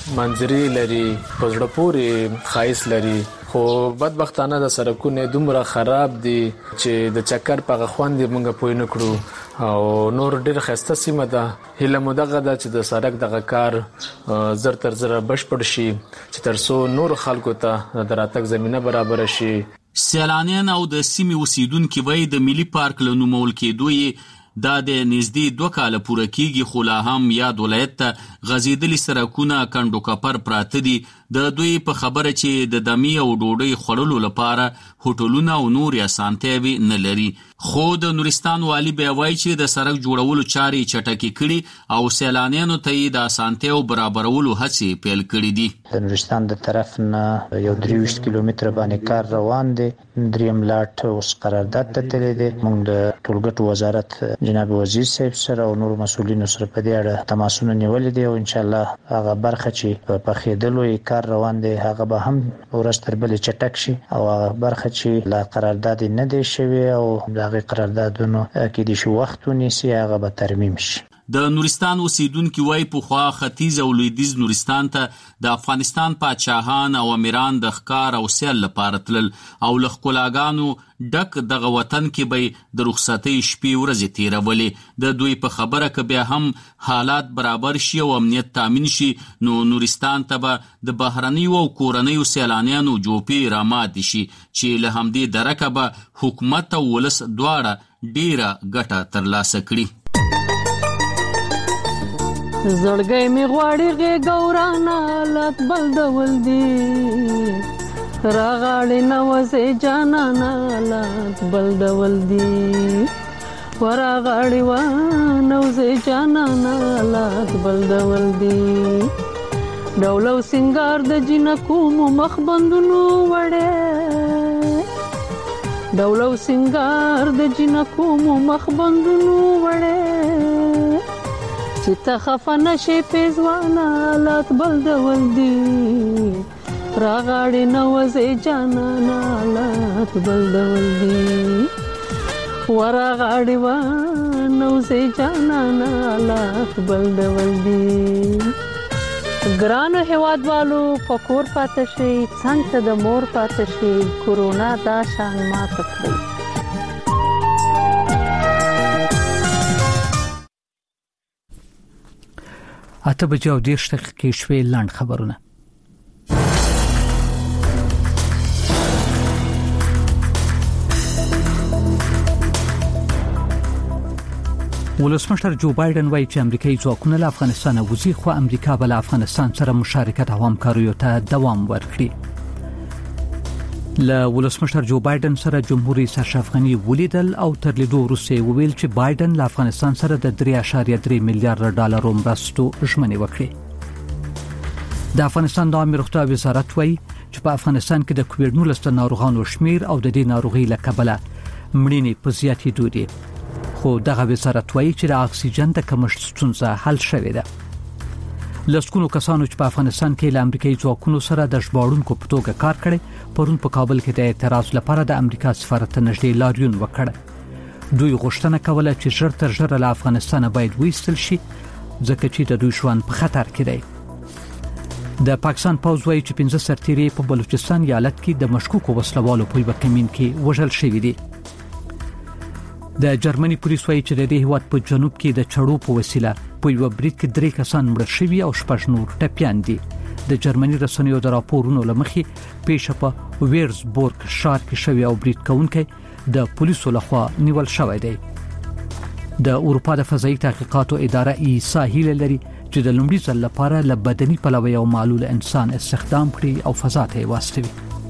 منظرې لري، په زړه پورې ښایست لري، خو بدبختانه د سړکونه دومره خراب دي چې د چکر په خوند موږ پوه نه کړو او نور ډېر ښایسته سیمه ده. هیله مو دغه ده چې د سړک دغه کار زر تر زره بشپړ شي چې تر څو نور خلکو ته د راتګ زمینه برابر شي. سیلانیان او د سیمې اوسیدونکي وایي د ملي پارک له نومول کېدو یې دا د نږدې 2 کاله پوره کیږي، خو لا هم یاد ولایت ته غځېدلي سړکونه کنډو کپر پراته دي. د دوی په خبره چې د دمې او ډوډۍ خوړلو لپاره هوټلونه او نور اسانتیاوې نه لري. خو د نورستان والی بیا وایي چې د سړک جوړولو چارې چټکې کړي او سیلانیانو ته یې د اسانتیاو برابرولو هڅې پیل کړي دي. د نورستان د طرف نه یو 23 کیلومتره باندې کار روان دی. دریم لاټ اوس قرارداد ته تللی دی. موږ د ټولګټو وزارت جناب وزیر صاحب سره او نور مسؤلینو سره په دې اړه تماسونه نیولې دي او ان شاء الله هغه برخه چې په پخېدلو یې کار روان دی هغه به هم ورځ تر بلې چټک شي او هغه برخه چې لا قرارداد نه دی شوی او هغه قراردادونو کې د شو وخت ونیسي هغه به ترمیم شي. د نورستان اوسیدونکو وایي پخوا ختیځ او لویدیځ نورستان ته د افغانستان پاچاهان او امیران د ښکار او سیل لپاره تلل او له ښکلاګانو ډک دغه وطن کې به د رخصتۍ شپې ورځې تیرولې. د دوی په خبره که بیا هم حالات برابر شي او امنیت تامین شي نو نورستان ته به د بهرنیو او کورنیو سیلانیانو جوپې راماتې شي چې له همدې درکه به حکومت او ولس دواړه ډیره ګټه ترلاسه کړي. زړګي می غواړي غورانه لات بل ډول دی راغړې نوځي جانانا لات بل ډول دی ورغړې و نوځي جانانا لات بل ډول دی ډولو سنگار د جنکو مخ بندونو وړه ډولو سنگار د جنکو مخ بندونو وړه چې تخفنه شي پېزوانا لات بل ډول دی راغړې نوځي جانانا لات بل ډول دی ورغړې و نوځي جانانا لات بل ډول دی ګرانو هوادوالو پکور پاتې شي څنګه د مور پاتې شي کورونا دا شان ماته کړی اته بجې او 10 دقیقې شوي لاند خبرونه ولسمشر جو بایدن وایي چې امریکایي ځواکونه له افغانستان وځي خو امریکا بل افغانستان سره مشارکت او همکاري ته دوام ورکړي. له ولسمشر جو بایدن سره جمهور رئیس اشرف غنی ولیدل او تر لیدو وروسته ویل چې بایدن له افغانستان سره د 3.3 میلیارډ ډالر مرستو ژمنه وکړي. د افغانستان د عامه روغتیا وزارت وایي چې په افغانستان کې د کووډ-19 ناروغانو شمیر او د دې ناروغي له کبله مړینې په زیاتېدو دي. خو دغه وزارت وایي چې د اکسیجن د کمښت ستونزه حل شوې ده. لسکونو کسانو چې په افغانستان کې له امریکایي ځواکونو سره د ژباړونکو په توګه کار کړي پرون په کابل کې د اعتراض لپاره د امریکا سفارت ته نږدې لاریون وکړ. دوی غوښتنه کوله چې ژر تر ژره له افغانستان باید وایستل شي ځکه چې د دوی ژوند په خطر کې دی. د پاکستان پوځ وایي چې 15 سرتیري په بلوچستان ایالت کې د مشکوکو وسلوالو په یوه کمین کې وژل شوي دي. د جرمني پولیس وایي چې د دې هیواد په جنوب کې د چړو په وسیله په یو برید کې 3 کسان مړ شوي او 6 نور ټپيان دي. د جرمني رسنیو د راپورونو لمخې پیښه په ویرزبورګ ښار کې شوې او برید کوونکي د پولیسو لخوا نیول شوی دی. د اروپا د فضایي تحقیقاتو اداره ایسا هیله لري چې د لومړي ځل لپاره له بدني پلوه یو معلول انسان استخدام کړي او فضا ته واستوي.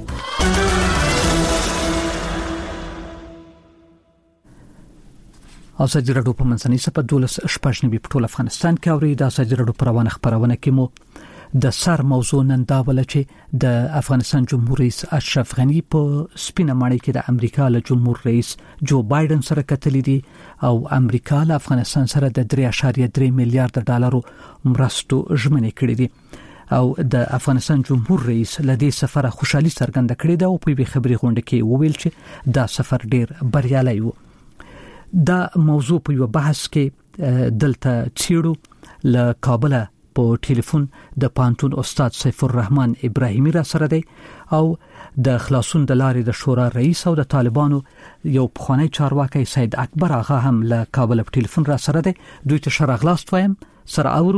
او سجل راډیو په منځنۍ صفه 12 په ټول افغانستان کې اوري. دا سجل راډیو پروانه خبرونه کې مو د سر موضوع نن دا ول چې د افغانستان جمهور رئیس اشرف غنی په سپینه ماڼۍ کې د امریکا له جمهور رئیس جو بایدن سره کتلې دي او امریکا له افغانستان سره د 3.3 میلیارډ ډالر مرستو ژمنه کړې دي او د افغانستان جمهور رئیس له دې سفر خوشحالي څرګنده کړې ده او په خبري غونډه کې وویل چې دا سفر ډیر بریالي و. دا موضوع په یو بحث کې دلته چیرو له کابل په ټلیفون د پانتون استاد سیف الرحمن ابراهیمی را سره دی او د خلاصون د لارې د شورا رئیس او د طالبانو یو پخوانی چارواکي سید اکبر آغا هم له کابل په ټلیفون را سره دی. دوی ته شرغلاست وایم سره اورو.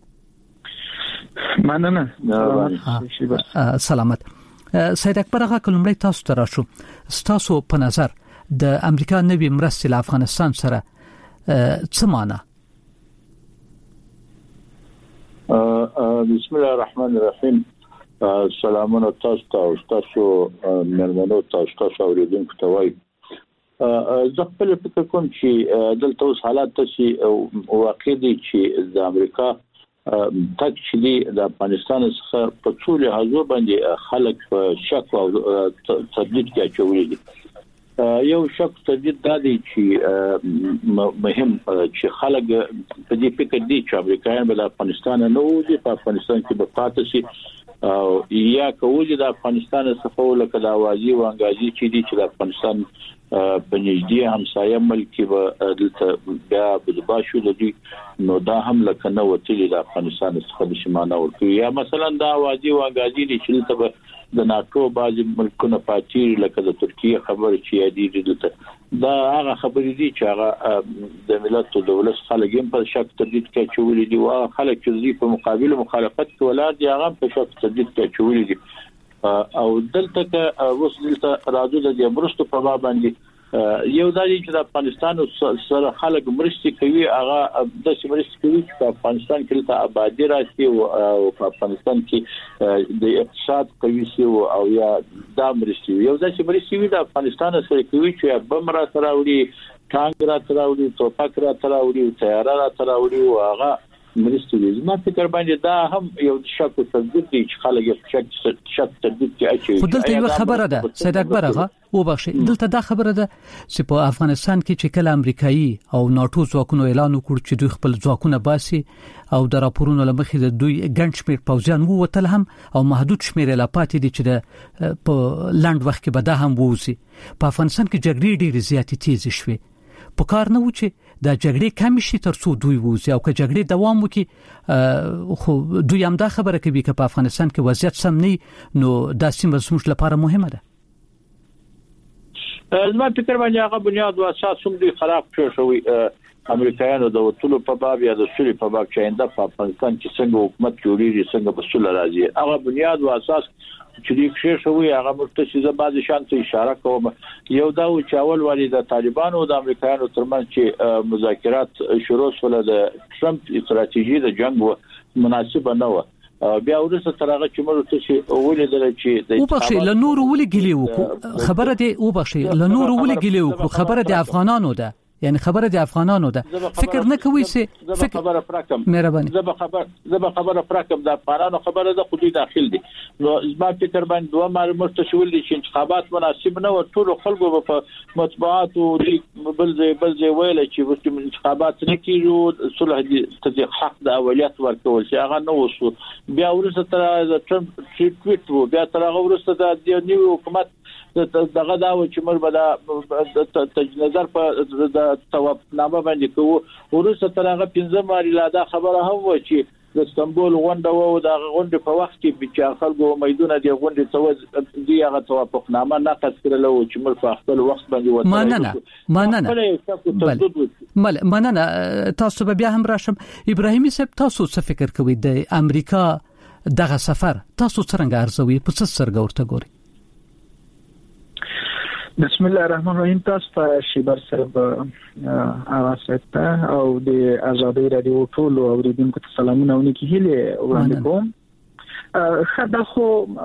مننه. سلامت. سید اکبر آغا کلمړی تاسو ته راشو. تاسو په نظر د امریکا نوی مرستې له افغانستان سره څه معنی؟ بسم الله الرحمن الرحیم. سلامونه تاسو ته او تاسو مرمنو تاسو اوریدونکو ته وایي. زه خپل فکر کوم چې دلته اوس حالات چې واقع دي چې د امریکا تک چې د افغانستان څخه په ټول حالو باندې خلک شک او تردید کې اچولي دي. یو شک تردید دا دی چې مهم چې خلک په دې فکر دي چې امریکایان به د افغانستان نه وځي په افغانستان کې به پاتې شي او یا کوجه د افغانستان څخه ولکه د اوازي وانګازي چې دي چې د افغانستان په نږدې همسایه ملک کې به دلته بیا بلباشو لدی نو دا هم لکه نه وتلی د افغانستان څخه د شمانه ورته یا مثلا د اوازي وانګازي دي چې دلته د ناتو بعضي ملکونه پاتې لکه د ترکیه خبر چې یادي دلته دا هغه خبرې دي چې هغه د ملت او دولت خلک هم په شک تردید کې چولې دي او خلک چې په مقابل مخالفت کې ولادت دي هغه په شک تردید کې چولې دي او دلته کې اوس دلته راځو د برستو په باب باندې یو ځای چې د افغانستان سره خلک مرستي کوي هغه د مرستي کوي چې افغانستان کې ته آبادی راشي او په افغانستان کې د اقتصاد کوي او یا د مرستي یو ځای چې مرستي د افغانستان سره کوي چې بم را تراوړي ټانک را تراوړي توپک را تراوړي طیاره را تراوړي او هغه مرستي دي ما فکر باندې دا هم یو شک تردید دي چې خلک شک تردید کوي خو دلته یو خبره ده سید اکبر هغه وبخښي دلته دا خبره ده چې په افغانستان کې چې کله امریکایي او ناتو ځواکونو اعلان وکړ چې دوی خپل ځواکونه باسي او د راپورونو لمخې د دوی ګڼ شمېر پوځیان ووتل هم او محدود شمېر لا پاتې دي چې په لاند وخت کې به دا هم ووسی په افغانستان کې جګړې ډېرې زیاتې تیز شوې په کار نه و چې دا جګړې کم شي تر څو دوی ووزي او که جګړې دوام وکړي خو دوی هم دا خبره کوي چې په افغانستان کې وضعیت سم نه نو دا سیمه زموږ لپاره مهمه ده زما فکر باندې هغه بنیاد او اساس هم دوی خراب شوی امریکایانو د وټولو په باب یا د سوري په باب چې انده په افغانستان کې څنګه حکومت جوړیږي څنګه مسول راځي هغه بنیاد او اساس چې دوی ښه شوی هغه مرتشي بعض شانته اشاره کوم یو دا چې اول ولی د طالبانو او د امریکایانو ترمنځ چې مذاکرات شروع شول د ټرمپ استراتیژي د جنگ مناسبه نه و بیا ورسره ترغه چې مرتشي ولیدل چې د وبخښي له نور ولې ګلی وکړو خبره دی وبخښي له نور ولې ګلی وکړو خبره د افغانانو ده یعنی خبره د افغانانو ده فکر نه کوي چې فکر خبره پراکم مهرباني زه خبره پراکم د افغانانو خبره د خودي داخل دي نو زما فکر باندې دوه معلومات شول دي چې انتخابات مناسب نه و ټول خلکو په مطبوعات او بل ځای ویل چې انتخابات نه کیږي صلح دي حق د اولیت ورکول چې هغه نه وسو بیا ورسره تر ټرمپ ټویټ وو بیا تر هغه ورسره د نیو حکومت دغه دا و چې مر به د نظر په د توافقنامه باندې کوو ورسره تر هغه 15 ماري لا دا خبره هم و چې د استنبول غونډه و د غونډې په وخت کې چې خلکو امیدونه دی غونډې توځ دی هغه توافقنامه نقض کړل او چې مر په خپل وخت باندې مننه تاسو بیا هم راشم ابراهیمي صاحب تاسو څه فکر کوئ د امریکا دغه سفر تاسو څنګه ارزوي په څه سرګ ورته ګوري بسم الله الرحمن الرحیم تاسو ته شیبر صاحب اواسته او د آزادۍ رادیو ټول اوریدونکو ته سلامونه ونکي هله وړاندې کوم خدا خو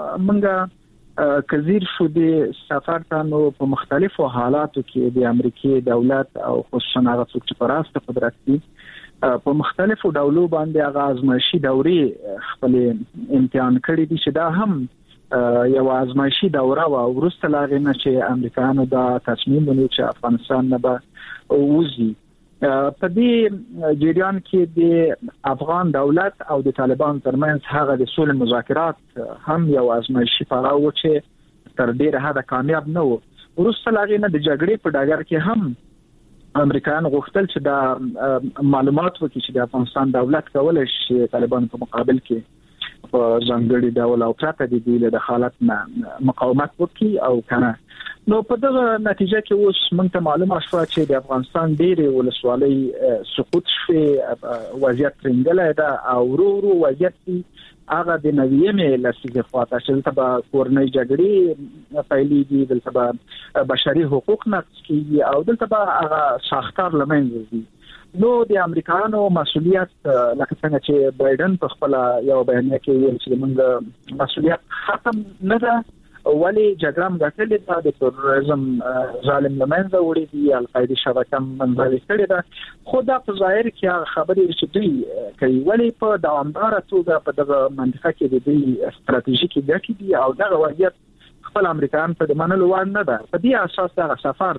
منګه کزیر شو د سفر ته نو په مختلفو حالاتو کې د امریکای دولت او خصوصا هغه څوک چې پراسته قدرت دي په مختلفو ډولو باندې هغه ازمایشي دورې خپل امتحان کړی دي چې دا هم یو ازمایشي دوره و ورسته لاغینه چې امریکایانو دا تصمیم ونیو چې افغانستان نه به وځي په دې جریان کې د افغان دولت او د طالبان ترمنځ هغه د سولې مذاکرات هم یو ازمایشي پړاو و چې تر ډیره حد کامیاب نه و ورسته لاغینه د جګړې په ډګر کې هم امریکایان غوښتل چې دا معلومات وکړي چې د افغانستان دولت کولای شي طالبان په مقابل کې په ځانګړي ډول او پراته دي د حالت مقاومت وکړي او کنه نو په دغه نتیجه کې اوس موږ ته معلومه شوه چې د افغانستان ډېرې ولسوالۍ سقوط شوې وضعیت ترنګلې ده او ورو وضعیت هغه د نویمې لسیزه خواته چې تبع کورنۍ جګړې پیلېږي دلته بشري حقوق نقض کیږي او دلته هغه ساختار لمنځه ځي نو د امریکایانو مسؤلیت لکه څنګه چې بایدن په خپل یو بیانیه کې ویل چې موږ مسؤلیت ختم نه ده ولی جګړه مګټلې ده د تروریزم ظالم لمنځه وړي دي القاعده شبکه منځلې کړې ده خو دا په ظاهر کې خبرې چې دوی کوي ولی په دوامدار توګه په دغه منطقه کې د دوی ستراتیژیکي ګټې دي او دغه وضعیت خپل امریکایان په منلو وړ نه ده په دې اساس دا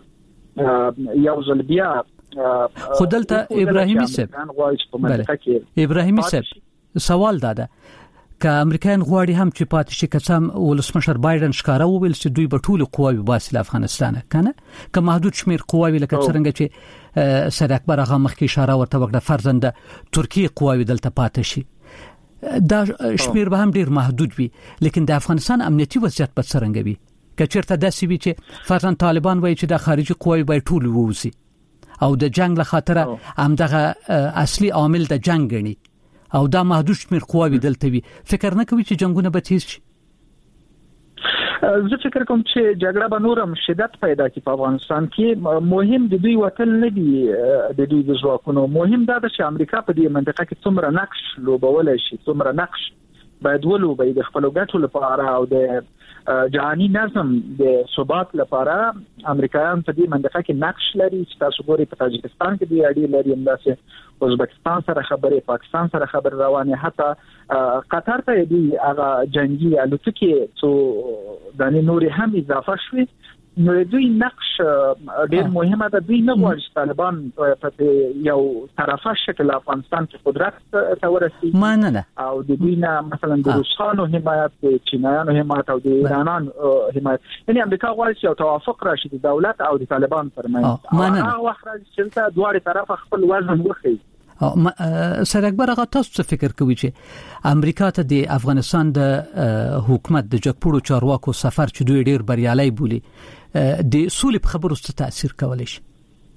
سفر یو ځل بیا خو دلته ابراهیمي صاحب ابراهیمي صاحب سوال داده که امریکایان غواړي هم چې پاتې شي کسم ولسمشر بایدن ښکارا وویل چې دوی په ټولو قواوی باسي افغانستان کنه که محدود شمیر قواوی لکه څنګه چې سید اکبر هغه مخکې اشاره ورته وکړه فرزند ترکیه قواوی دلته پاتې شي دا شمیر به هم ډیر محدود وي لیکن د افغانستان امنیتي وضعیت په څنګه وي که چیرته داسې وي چې فرزند طالبان وایي چې د خارجي قواوی به ټول ووزي او د جنگ له خاطر همدغه اصلي عامل د جنگ غني او دا محدود شمیر قواوی دلته وي فکر نه کوي چې جنگونه به تیز شي زه فکر کوم چې جګړه به نورم شدت پیدا کړي په افغانستان کې. مهم د دوی وتل نه دي د دوی د ځواکونو، مهم دا ده چې امریکا په دې منطقه کې څومره نقش لوبولای شي، څومره نقش باید ولوبي د خپل ګټو لپاره او د جهاني نظم د ثبات لپاره. امریکایان په دې منطقه کې نقش لري چې تاسو ګورئ په تاجکستان کې د اړیکې لري، همداسې ازبکستان سره خبرې، پاکستان سره خبرې روانه، حتی قطر ته دی هغه جنگي الوتکې څو د نوري هم اضافه شوي. نو دوی نقش ډېر مهمه ده. دوی نه غواړي چې طالبان په یو طرفه شکل افغانستان کې قدرت ته ورسیږي. ماننه او د دوی نه مثلا د روسانو حمایت، د چینایانو حمایت او د ایرانانو حمایت، یعنی امریکا غواړي چې یو توافق راشي د دولت او د طالبان ترمنځ. هغه وخت راځي چې دواړه طرفه خپل وزن وخی. سر اکبر آقا، تاسو څه فکر کوئ چې امریکا ته د افغانستان د حکومت د جګپوړو چارواکو سفر چې دوی ډیر بریالي بولي د سولې په خبرو څه تاثیر کولی شي؟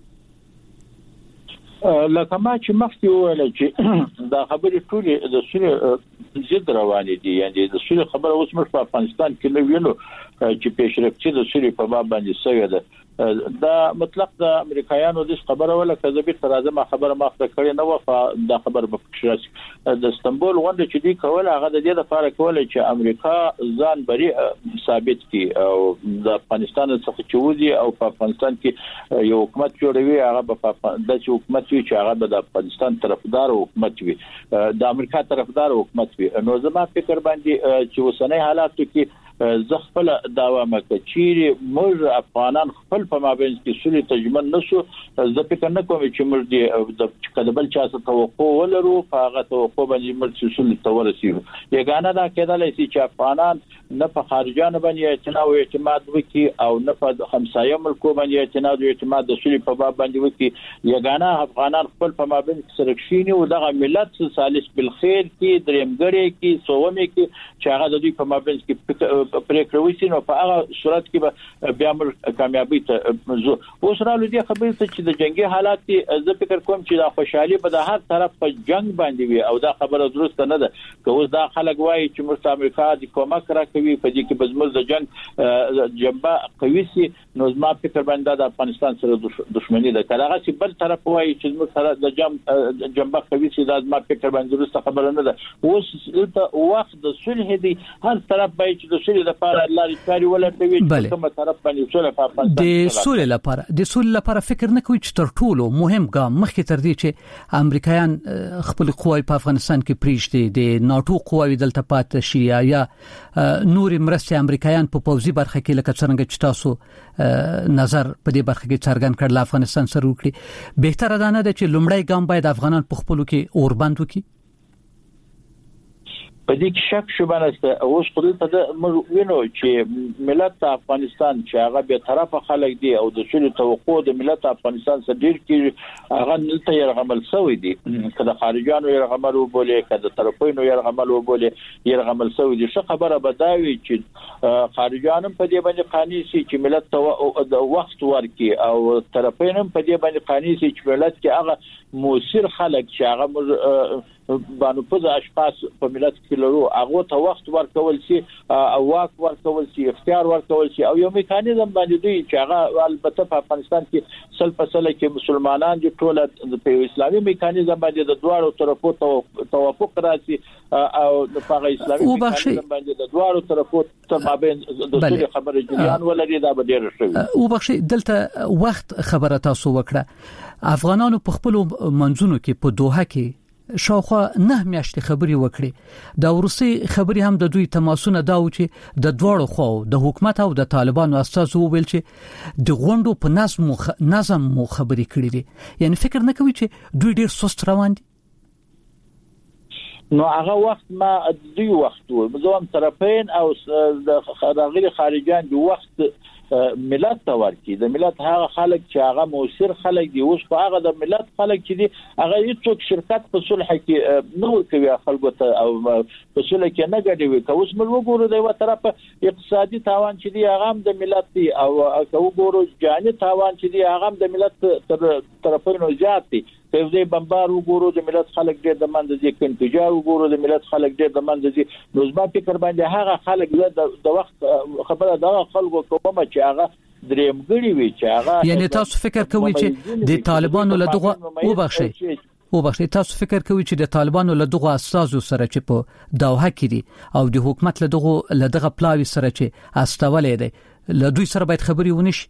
لکه ما چې مخکې وویل چې دا خبرې ټولې د سولې ضد روانې دي، یعنی د سولې خبره اوس موږ په افغانستان کې نه وینو چې پیشرفتي د سولې په باب باندې شوې ده. دا مطلق د امریکایانو د خبره ولا کذب تر اعظم خبره مخته کړې نه و. دا خبره په فکر د استنبول غونډه چې دی کوله هغه د دې لپاره کوله چې امریکا ځان بری ثابت کړي او د افغانستان څخه چوزي او په افغانستان کې یو حکومت جوړوي. هغه په د حکومت چې هغه د افغانستان طرفدار حکومت وي، د امریکا طرفدار حکومت وي. نو زما فکر باندې چې وسنۍ حالاتو کې زه خپل داوا مکه چې موږ افغانان خپل په مابین کې سولې تجمن نشو. زه فکر نه کوم چې موږ د کډبل چا څخه توقع ولرو، هغه توقع باندې موږ سولې ته ورسیږو. یګانه دا کېدای شي چې افغانان نه په خارجانو باندې اعتماد او اعتماد وکړي او نه په همسایه ملکو باندې اعتماد او اعتماد د سولې په باب باندې وکړي. یګانه افغانان خپل په مابین کې سره کښیني او دغه ملت سالس بالخير کې درېمګړی کې سومې کې چې هغه د دوی په مابین کې پریکړه وشي. نو په هغه صورت کې به بیا موږ کامیابی ته اوس راولو. دي خبرې چې د جنگي حالات زه فکر کوم چې دا خوشحالي به د هر طرف په جنگ باندې وي او دا خبره درست نه ده. که اوس دا خلک وایي چې موږ امریکا د کومک راکوي په دې کې بزمل د جنگ جنبه قوي سي، نو زما فکر باندې د افغانستان سره دښمنی ده. کله هغه چې بل طرف وایي چې موږ سره د جنبه قوي سي، دا زما فکر باندې درست خبره نه ده. اوس دلته وخت د صلح دی، هر طرف باید چې د صلح لپاره لارې چارې ولټوي چې کومه طرف باندې صلح په افغانستان د صلح لپاره فکر نه کوي چې تر ټولو مهم ګام مخکې تر دې چې امریکایان خپل قواوی په افغانستان کې پریږدي، د ناتو قواوی دلته پاتې شي یا نور مرستې امریکایان په پوځي برخه کې لکه څنګه چې تاسو نظر په دې برخه کې څرګند کړل افغانستان سره وکړي. بهتره ده نه چې لومړی ګام باید افغانان په خپلو کې اوربند وکړي. په دې کې شک شوبه نشته. اوس خو دلته موږ وینو چې ملت افغانستان چې هغه به طرفه خلک دي او د شلو توقع د ملت افغانستان سره ډیر کې هغه نلته يرغمل شوی دي. کله خارجانو يرغمل وبولې، کله طرفینو يرغمل وبولې، يرغمل شوی دي. څه خبره بداوي چې خارجانو په دې باندې قانوني سي چې ملت ته د وخت ورکي او طرفینو په دې باندې قانوني سي چې ملت کې هغه موثر خلک چې هغه باندې په اشخاص په ملت کې لرو هغه ته وخت ورکول شي او واک ورکول شي، اختیار ورکول شي او یو میکانیزم باندې دوی چې هغه البته په افغانستان کې سل فصله کې مسلمانان دي ټول په اسلامي میکانیزم باندې د دوه طرفو توافق راځي او په اسلامي میکانیزم باندې د دوه طرفو تر مابین د ټول خبره جریان ولري. دا به ډیر شوی او بخښي دلته وخت خبره تاسو وکړه. افغانانو په خپل منځونو کې په دوحه کې شاوخوا 9 میاشتې خبرې وکړي. دا ورسي خبرې هم د دوی تماسونه دا و چې د دوړو خو د حکومت او د طالبانو اساسو ویل چې د غونډو په نظم مو خبرې کړې دي. یعنی فکر نه کوي چې دوی ډیر سست روان دي. نو هغه وخت ما دوی وخت و زوم طرفین او د راغلي خارجان دی وخت ملت ته ورکی. د ملت هغه خلک چې هغه موثر خلک دي، اوس په هغه د ملت خلک چې دي هغه هیڅ شرکت په صلح کې نه ورکوي خلکو ته او په صلح کې نه ګډوي. که اوس موږ وګورو د یو طرف اقتصادي تاوان چې دی هغه هم د ملت دی او که وګورو جاني تاوان چې دی هغه هم د ملت تر طرفونو زیات دی. کله بمبار وګورو د ملت خلک ډېر د منځ دي کنتجار وګورو د ملت خلک ډېر د منځ دي نو زما فکر باندې هغه خلک د وخت خبره د خلکو کومه چې هغه درېمګړي وي چې هغه یعنی تاسو فکر کوئ چې د طالبانو له دغه وبخښي تاسو فکر کوئ چې د طالبانو له دغه اساسو سره چې په دوحه کې دي او د حکومت له دغه پلاوی سره چې استولې دي له دوی سره باید خبري ونشي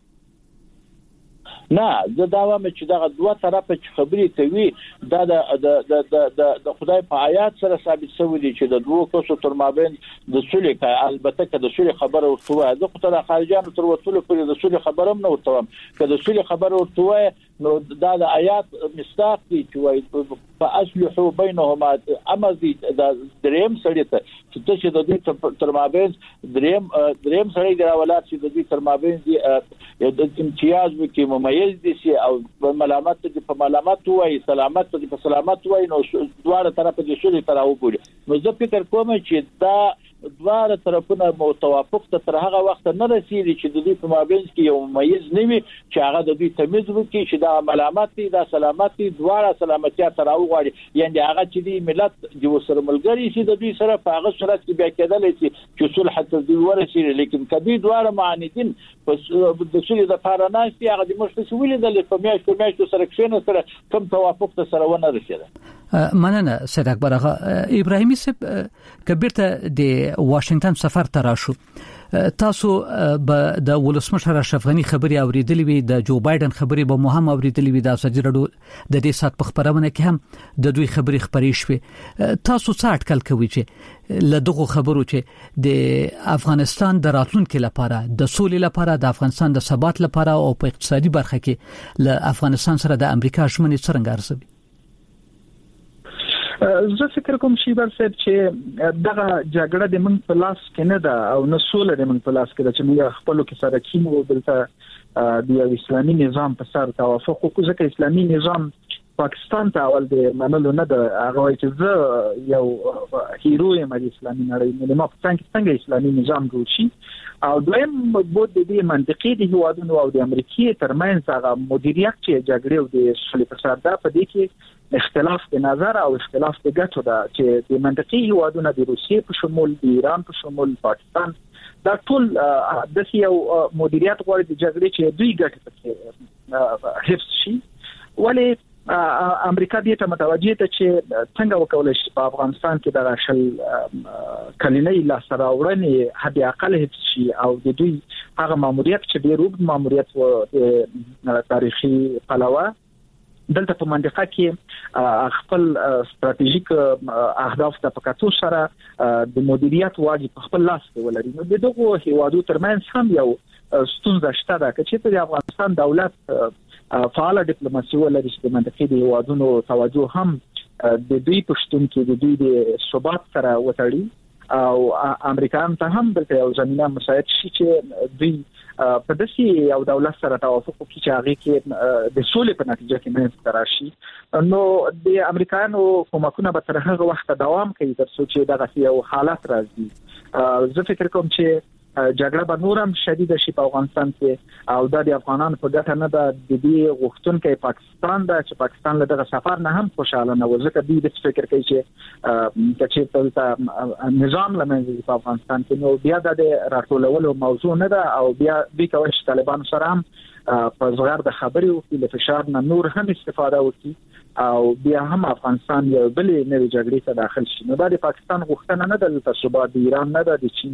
نه زه دا وایم چې دا دوه طرفه خبرې کوي دا د خدای په آیات سره ثابت شوی دی چې د دوه کسو تر مابین د صلح البته که د صلح خبره ورته ده خو تر خارجانو تر وصول پورې د صلح خبره هم نه ورته که د صلح خبره ورته نو دا د آیات مستاق دي چې وایي فاصلحوا بينهما امر دي د دریم سړی ته چې د دې تر مابین دریم سړی د اولاد چې د دې تر مابین دي یو د امتیاز وکي مميز دي او ملامت دي په ملامت وایي سلامت دي په سلامت وایي نو دواړه طرف دي شولې تر او پورې نو زه فکر کوم چې دا دواړه طرفونه متوافق تر هغه وخت نه رسیدي چې د دې په مابین کې یو مميز نه وي چې هغه د دې تمیز وکړي چې دا ملامت دي دا سلامت دي دواړه سلامتیا تر او غواړي یعنی هغه چې د ملت د وسره ملګری شي د دې سره په هغه صورت کې بیا کېدل چې صلح تدبیر ورسیږي لیکن کدي دواړه معاندین د صلح د پاراناستي هغه د مشخص ویل د فمیاش سره کښینه سره کوم توافق سره ونه رسیدل مننه سید اکبر آقا ابراهیمی صاحب کبیرته د واشنگټن سفر ته راشو تاسو به د ولسمشر اشرف غنی خبري اوریدلې وي د جو بایدن خبري به مهم اوریدلې وي د ازادي رادیو د دې سات په خبرونه کې هم د دوی خبري خبرې شوه تاسو څه اټکل کوي چې له دغه خبرو چې د افغانستان د راتلونکو لپاره د سولې لپاره د افغانستان د ثبات لپاره او په اقتصادي برخه کې له افغانستان سره د امریکا ژمنې څنګه ارزوي زه فکر کوم چې برسد چې دغه جګړه د موږ په لاس کې نه ده او نه سوله د موږ په لاس کې ده چې موږ خپل کې سره کینو دلته د اسلامي نظام په سر توافق وکړو ځکه اسلامي نظام پاکستان ته اول د منلو نه ده هغه چې زه یو هیرو یم د اسلامي نړۍ نو ما څنګه اسلامي نظام جوړ شي او دویم بود د دې منطقي د هوادونو او د امریکای ترمنځ هغه مدیریت چې جګړه او د صلح پر سر ده په دې کې اختلاف د نظر او اختلاف د ګټو ده چې د منطقي هوادونو د روسیې په شمول د ایران په شمول پاکستان دا ټول د یو مدیریت غوړي د جګړې چې دوی ګټه پکې حفظ شي ولی امریکا دې ته متوجه ده چې څنګه وکولای شي په افغانستان کې د راشل کلینې لا سره وړنې حد اقل حفظ شي او د دوی هغه ماموریت چې ډېر اوږد ماموریت و تاریخي پلوه دلته په منطقه کې خپل ستراتیژیک اهداف ته پکاتو سره د مدیریت واجب خپل لاس کې ولري نو دغه هیوادو ترمنځ هم یو ستونزه شته ده چې د افغانستان دولت فعال ډیپلوماسي ولري چې د منطقې د هیوادونو توجه هم د دوی پښتون کې د دوی د ثبات سره وتړي او امریکایان ته هم د یو زمينه مساعد شي چې دوی په داسې یو دولت سره توافق وکړي چې هغه کې د سولې په نتیجه کې منځ راشي نو د امریکایانو کومکونه به تر هغه وخت دوام کوي تر څو چې دغه یو حالت راځي زه فکر کوم چې جګړه به نورم شدید شي په افغانستان کې او د افغانانو په ګټه نه ده د دې غوښتونکو پاکستان ده چې پاکستان له دغه سفر نه هم خوشاله نه و ځکه دوی د فکر کوي چې ته نظام لمنځه په افغانستان کې نو بیا د راټولولو موضوع نه ده او بیا د کوي چې طالبان سره هم په زغر د خبرې او د فشار نه نور هم استفاده وکړي او بیا هم افغانستان یو بل نوې جګړې ته داخل شي نو د پاکستان غوښتنه نه ده د ثبات د ایران نه ده د چین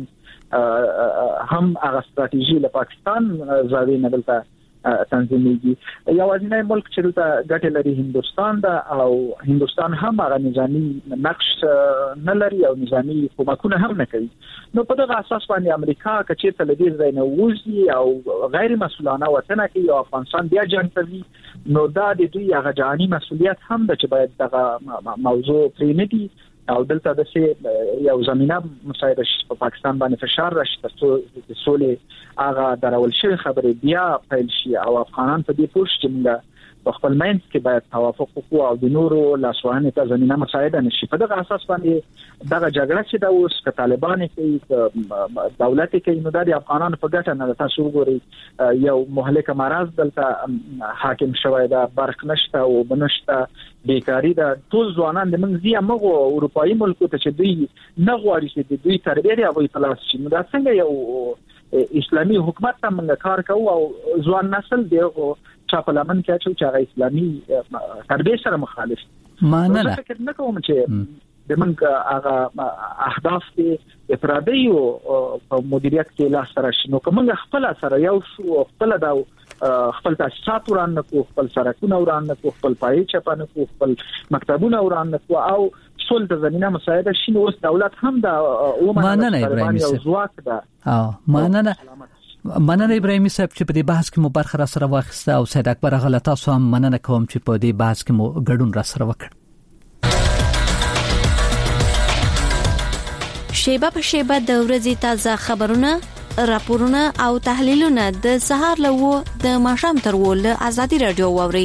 هم هغه ستراتیژي له پاکستان زاویې نه دلته تنظیمېږي یوازینی ملک چې دلته ګټه لري هندستان ده او هندستان هم هغه نظامی نقش نه لري او نظامی حکومتونه هم نه کوي نو په دغه اساس باندې امریکا چې ته لدې ځای نه وځي او غیر مسؤلانه وطن کې او افغانستان بیا جنگ کوي نو دا د دوی هغه جهاني مسؤلیت هم ده چې باید دغه موضوع پرې نه دي او دلته د یو زمينه مساعده په پاکستان باندې فشار راشي ترڅو د سولې هغه درول شي خبرې بیا پیل شي او افغانان په دې پوښتنه چې په خپل منځ کې باید توافق وکړو او د نورو لاسوهنې ته زمينه مساعده نشي. په دغه اساس باندې دغه جګړه چې د اوس ک طالبان کې دولت کې نو د افغانانو په ګټه نه تاسو وګورئ یو مهلک مرض دلته حاکم شوی دا برق نشته او بنشته بیکاری دا ټول ځوانان د منځي امغه اروپאי ملکو ته چې دوی نه غواړي چې دوی تربیه او پلاس شي. نو دا څنګه یو اسلامي حکومت ته موږ کار کوو او ځوان نسل دیغه چا په لمن کې چې هغه اسلامي تربیه سره مخالف معنی فکر نه کوم چې د موږ هغه اهداف کې افرادي او مدیریت کې لاس سره شنو کوم خپل سره یو خپل دا خپل تاسیسات وران کو خپل سرکونه وران کو خپل پای چپانه کو خپل مکتبونه وران کو او ټول د زمينه مساعده شي. اوس دولت هم د مننه ابراهيم ابراهيم صاحب چې په دې بحث کې مو برخه را سره واخیسته او سید اکبر غلطه سو هم مننه کوم چې په دې بحث کې مو ګډون را سره وکړ. شیبه په شیبه د ورځې تازه خبرونه، راپورونه او تحلیلونه د سهار له د ماښام تر ول ازادي رادیو ووري.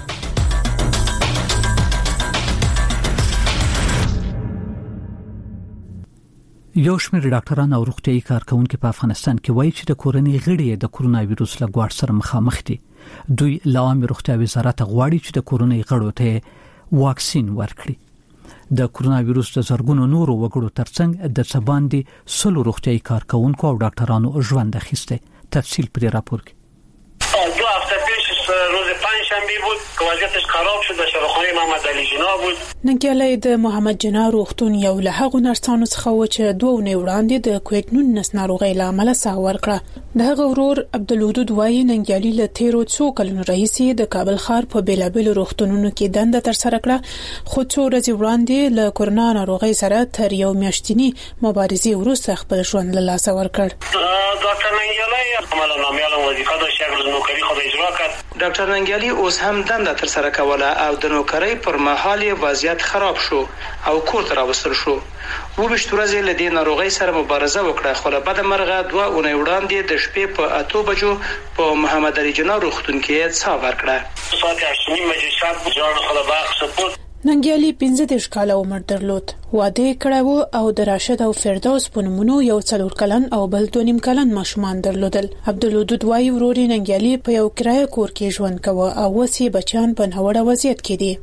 یو شمېر ډاکټران او روغتيایي کارکونکو په افغانستان کې وایي چې د کورنۍ غړي د کرونا وایروس له ګواښ سره مخامخ دي. دوی له عامه روغتیا وزارت غواړي چې د کورنۍ غړو ته واکسین ورکړي. د کرونا وایروس د زرګونو نورو وګړو ترڅنګ د سباندي سلو روغتيایي کارکونکو او ډاکټرانو ژوند اخیسته. تفصیل پر راپور کې. دو هفته پیش روز پنجشنبه بود که وضعیتش خراب شد. در شفاخانه محمد علی جنا بود. ننګیالی د محمد جنا روغتون یو له هغو نرسانو څخه و چې 2 ونې وړاندې د کووډ-19 ناروغۍ له امله ساه ورکړه. د هغه ورور عبدالودود وایي ننګیالی له تیرو څو کلونو راهیسې د کابل ښار په بیلابیلو روغتونونو کې دنده ترسره کړه، خو څو ورځې وړاندې له کورونا ناروغۍ سره تر یو میاشتني مبارزې وروسته خپل ژوند له لاسه ورکړ. ډاکټر ننګیالی عملا نامیاله وظیفه داشت، یک روز نوکری خود اجرا کرد. ډاکټر ننګیالی اوس هم دنده ترسره کوله او د نوکری پر مهال وضعیت خراب شو او کور ته راوستل شو. و به شتورزه له دې ناروغۍ سره مبارزه وکړه، خو له بده مرغه 2 اونۍ وړاندې د شپې په 8 بجو په محمد علی جنا روغتون کې څا ورکړه. ساعت 8:30 بجې شب جان خدا باغ سپورت. ننګیالی 15 کاله عمر درلود، واده کړو او د راشد او فردوس په نومونو یو 4 کلن او بل 2.5 کلن ماشومان درلودل. عبدالودود وايي وروري ننګیالی په یو کرایه کور کې ژوند کوي او وسی بچان په نوړه وضعیت کې دي.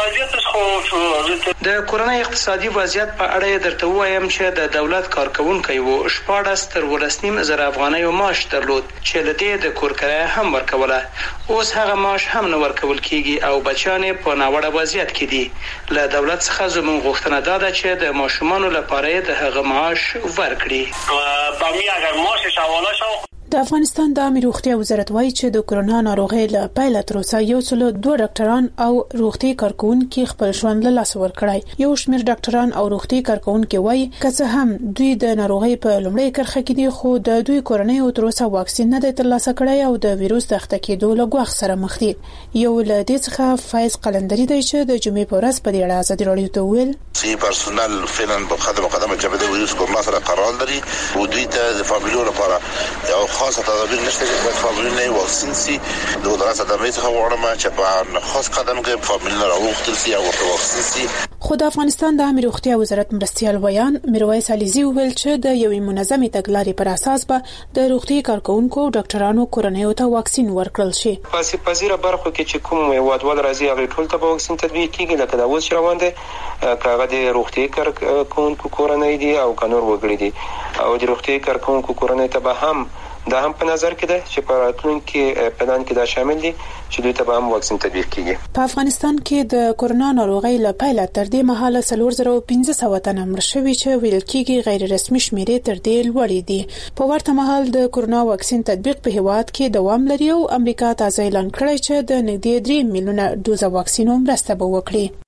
د کرونا اقتصادي وضعیت په اړه درته وایم چې د دولت کارکونکو یو 14 تر 19,000 افغانۍ معاش درلود چې لدې د کور کرایه هم ورکوله. اوس هغه معاش هم نه ورکول کیږي او بچان په نوړه وضعیت کې دي. له دولت څخه زموږ غوښتنه ده چې د ماشومانو لپاره د هغه معاش ورکړي. په می اگر معاشش حواله شو. د افغانستان د عامه روغتیا وزارت وایي چې د کرونا ناروغۍ له پیل تر اوسه 102 ډاکټران او روغتي کارکونکو خپل ژوند له لاسه ورکړی. یو شمېر ډاکټران او روغتي کارکونکو وایي که څه هم دوی د ناروغۍ په لومړۍ کرښه کې دي، خو د دوی کورنۍ او تر اوسه واکسین نه دی ترلاسه کړی او د وایروس د اخته کېدو له ګواښ سره مخ دي. یو له دې څخه فایز قلندري دی چې د جمعې په ورځ په دې اړه ازادي راډیو ته ویل سی پرسونل فعلا په خدمت مقدمه جبهه وایروس کورونا سره قرار لري او دوی ته د فامیلونو لپاره یو خاصه تدابیر نشته چې فامیلونه واکسین سي. د وزارت د رئیس غواړم چې په خاص قدم کې فامیلونه راوغتل سي او واکسین سي. خو د افغانستان د عامه روغتیا وزارت مرستيال ویان میرویس علیزی ویل چې د یوې منظمې تګلارې پر اساس به د روغتي کارکونکو او ډاکټرانو کورنیو ته واکسین ورکړل شي. په پذیره برخو کې چې کوم هیوادوال راځي هغه ټول ته واکسین تطبیق کیږي، لکه دا اوس روان دي کاغه د روغتي کارکونکو کورنۍ دي او قانون وګړي دي او د روغتي کارکونکو کورنۍ ته به هم دا هم په نظر کې ده چې په راتلونکي پلان کې دا شامل دي چې دوی ته به هم واکسین تطبیق کیږي. په افغانستان کې د کرونا ناروغۍ له پیل تر دې مهاله 4500 تنه مړ شوي چې ویل کېږي غیر رسمي شمیرې تر دې لوړې دي. په ورته مهال د کرونا واکسین تطبیق په هیواد کې دوام لري او امریکا تازه اعلان کړی چې د نږدې 3 میلیونه دوزه واکسین مرسته به وکړي.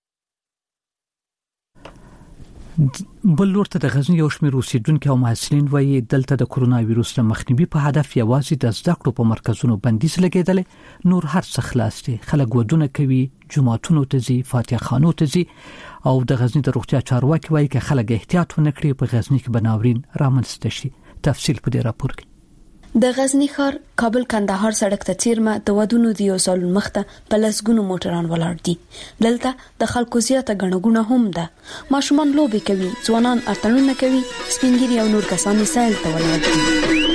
بل لورته د غزنی یو شمېر اوسیدونکو او محصلین وایي دلته د کرونا وایروس د مخنیوي په هدف یوازې د زده کړو په مرکزونو بندیز لګیدل، نور هر څه خلاص دي. خلک ودونه کوي، جمعتونو ته ځي، فاتحه خانو ته ځي او د غزنی د روغتیا چارواکي وایي که خلک احتیاط ونه کړي په غزنی کې بناورین رامنځته شي. تفصیل په دې راپور کې. د غزنی ښار کابل کندهار سړک ته چیرمه د ودونو د یو سالون مخته په لسګونو موټران ولاړ دي. دلته د خلکو زیاته غنغونه هم ده. ماشومان لوبي کوي، ځوانان اتلونه کوي، سپینګری او نور کسان سایل ته ولاړ دي.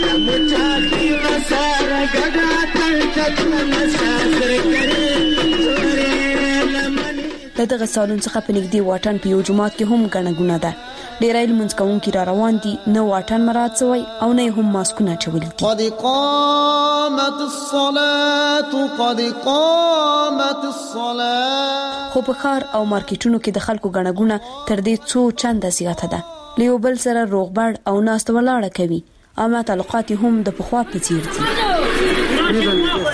دغه سالون څخه په نږدې واټن په یو جماعت کې هم غنغونه ده. ډیری لمونځ کوونکي را روان دي، نه واټن مراعات شوی او نه هم ماسکونه چولي دي. قد قامت الصلاة قد قامت الصلاة. خو په ښار او مارکیټونو کې د خلکو غنغونه تر دې څو چنده زیاته ده. له یو بل سره روغبړ او ناست ولاړه کوي. اما تعلقات هم د پخوا په څیر دي.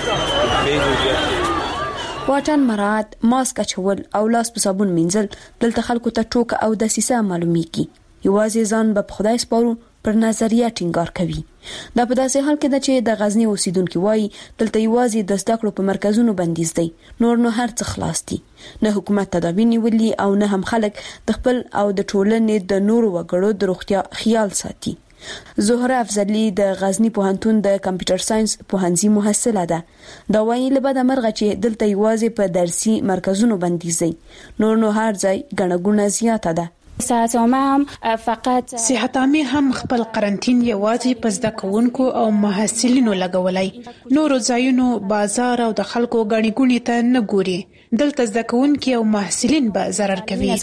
واټن مراعات، ماسک اچول او لاس په صابون مینځل دلته خلکو ته ټوکه او دسیسه معلومیږي. یوازې ځان به خدای سپارو پر نظریه ټینګار کوي. دا په داسې حال کې ده چې د غزنی اوسیدونکو وایي دلته یوازې د زده کړو په مرکزونو بندیز دی، نور نو هر څه خلاص دي. نه حکومت تدابیر نیولي او نه هم خلک د خپل او د ټولنې د نورو وګړو د روغتیا خیال ساتي. زهره افضلی د غزنی پوهنتون د کمپیوټر ساينس پوهنځي محصله ده. دا وایي له بده مرغه چې دلته یوازې په درسي مرکزونو بندیز دی، نور نو هر ځای غنغونه زیاته ده. صحت عامه هم خپل قرنټین یوازې په زده کوونکو او محصلینو لګولای، نورو ځایونو بازار او د خلکو غنغونې ته نه ګوري. دلته زده کوونکي او محصلین به ضرر کوي.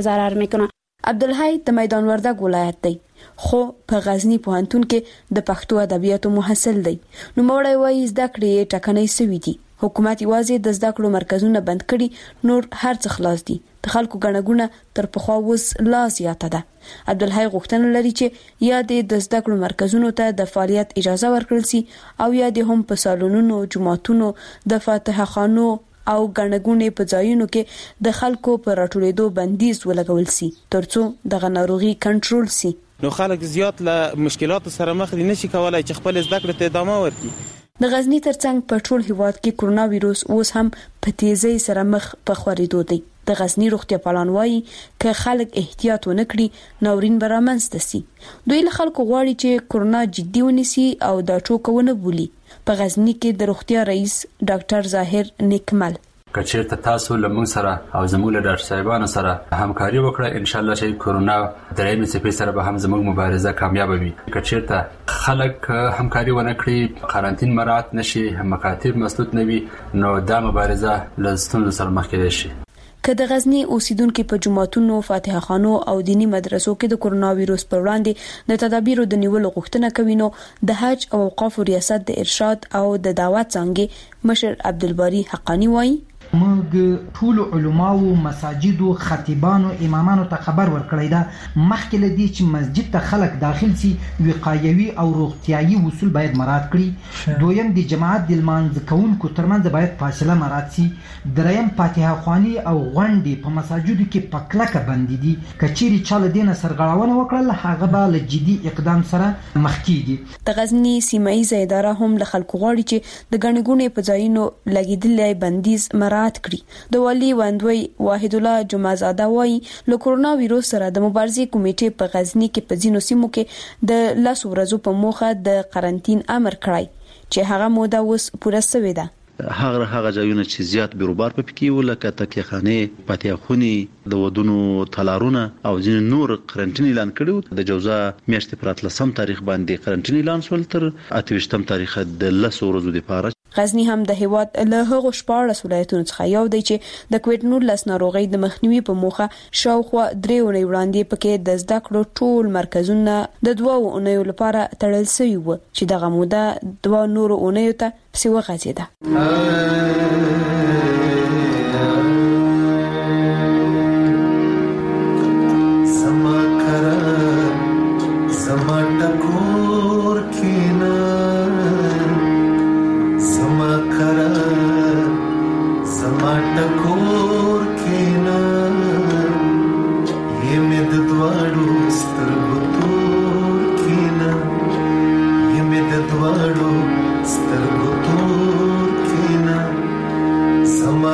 عبدالحی د میدان وردګ ولایت دی، خو په غزنی پوهنتون کې د پښتو ادبیاتو محصل دی. نو موړی وایي زده کړې ټکنۍ سوي دي. حکومت یوازې د زده کړو مرکزونه بند کړي، نور هر څه خلاص دي. د خلکو غنغونه تر پخوا اوس لا زیاته ده. عبدالحی غوښتنه لري چې یا د زده کړو مرکزونو ته د فعالیت اجازه ورکړل شي او یا د هم په سالونونو، جماعتونو، د فاتحه خانو او غنغونې په ځایونو کې د خلکو پر راټولېدو بندیز ولګول شي ترڅو د ناروغي کنټرول شي. نو خلک زیات له مشکلاتو سره مخ دي، نشي کولای چې خپل زده کړې ته ادامه ورکړي. د غزنی ترڅنګ په ټول هیواد کې کرونا وایروس اوس هم په تیزی سره مخ په خورېدو دی. د غزنی روغتیا پالان وایي که خلک احتیاط ونه کړي ناورین به رامنځته شي. دوی له خلکو غواړي چې کرونا جدي ونیسي او دا ټوکونه بولي. په غزنی کې د روغتیا رئیس ډاکټر ظاهر نیکمل کچېرته تاسو لمون سره او زموږ له ډاکټر صاحبانو سره همکاري وکړه، ان شاء الله چې کرونا درېمې څپې سره به هم زموږ مبارزه کامیاب وي. کچېرته خلک همکاري ونه کړي، قرنټین مراعات نشي، مکاتب مسدود نه وي، نو دا مبارزه له ستونزو سره مخ کېدای شي. که د غزنی اوسیدونکو په جماعتونو، فاتحه خانو او دینی مدرسو کې د کرونا وایروس پر وړاندې د تدابیرو د نیولو غوښتنه کوي، نو د حج او اوقاف ریاست د ارشاد او د دعوت څنګه مشر عبدالباری حقانی وایي موږ ټول علماو، مساجدو، خطیبانو، امامانو ته خبر ورکړی دا مخکې لدی چې مسجد ته خلک داخل سي وقایوي او روغتیايي اصول باید مراعات کړي. دویم د جماعت د لمانځه کوونکو ترمنځ باید فاصله مراعات سي. دریم فاتحه خواني او غونډې په مساجدو کې په کلکه بندي دي. کچېرې چا له دې نه سرغړونه وکړل هغه به له جدي اقدام سره مخ کیږي. د غزنی سیمایي اداره هم له خلکو غواړي چې د غنغونې په ځایونو لګیدلې بندیز کړي. د والی وندوی واحد الله جمعزاده وایي له کرونا وایروس سره د مبارزې کمیټې په غزنی کې په ځینو سیمو کې د لاس ورځو په موخه د قرنټین امر کړی چې هغه موده اوس پوره شوې ده. هغه ځایونه چې زیات بیروبار په پکې ولکه تکیه خانه، فاتحه خونی، د ودونو تلارونه او ځین نور قرنټین اعلان کړو. د جوزا میاشتې پر 13 تاریخ باندې قرنټین اعلان شول تر 28 تاریخ د لس ورځو لپاره. غزنی هم د هیواد له هغو 14 ولایتونو څخه یو دی چې د کووډ-19 ناروغۍ د مخنیوي په موخه شاوخوا 3 اونۍ وړاندې پکې د زده کړو ټول مرکزونه د 2 اونیو لپاره تړل شوي و چې دغه موده 2 نور اونیو ته پسې وغځېده. Sama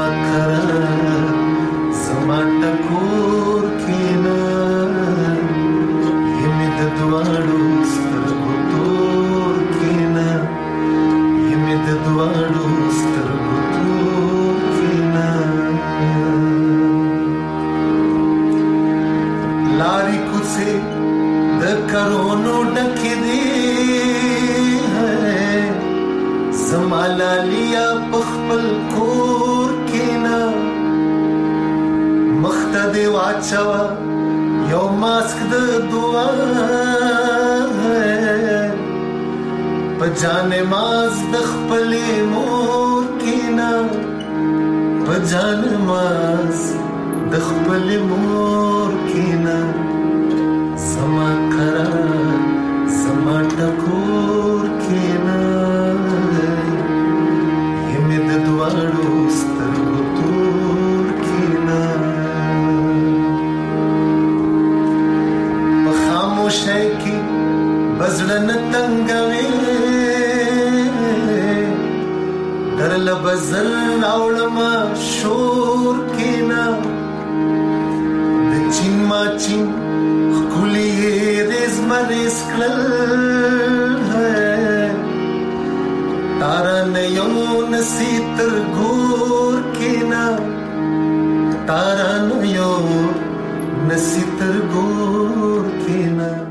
واچوا یو ماسک د دعا پجان ماز د خپل مور کینا پجان ماز د خپل مور کینا سما کرا سما ټکور کینا یمه د دوړو سترګو تور کینا په خاموشۍ کې بزړه تنګوي درل بزل اولما شور کینا د چین ما چین خلی رز مرز کلل تارا نیو نسیتر گور کینا تارا نیو نسیتر گور کینا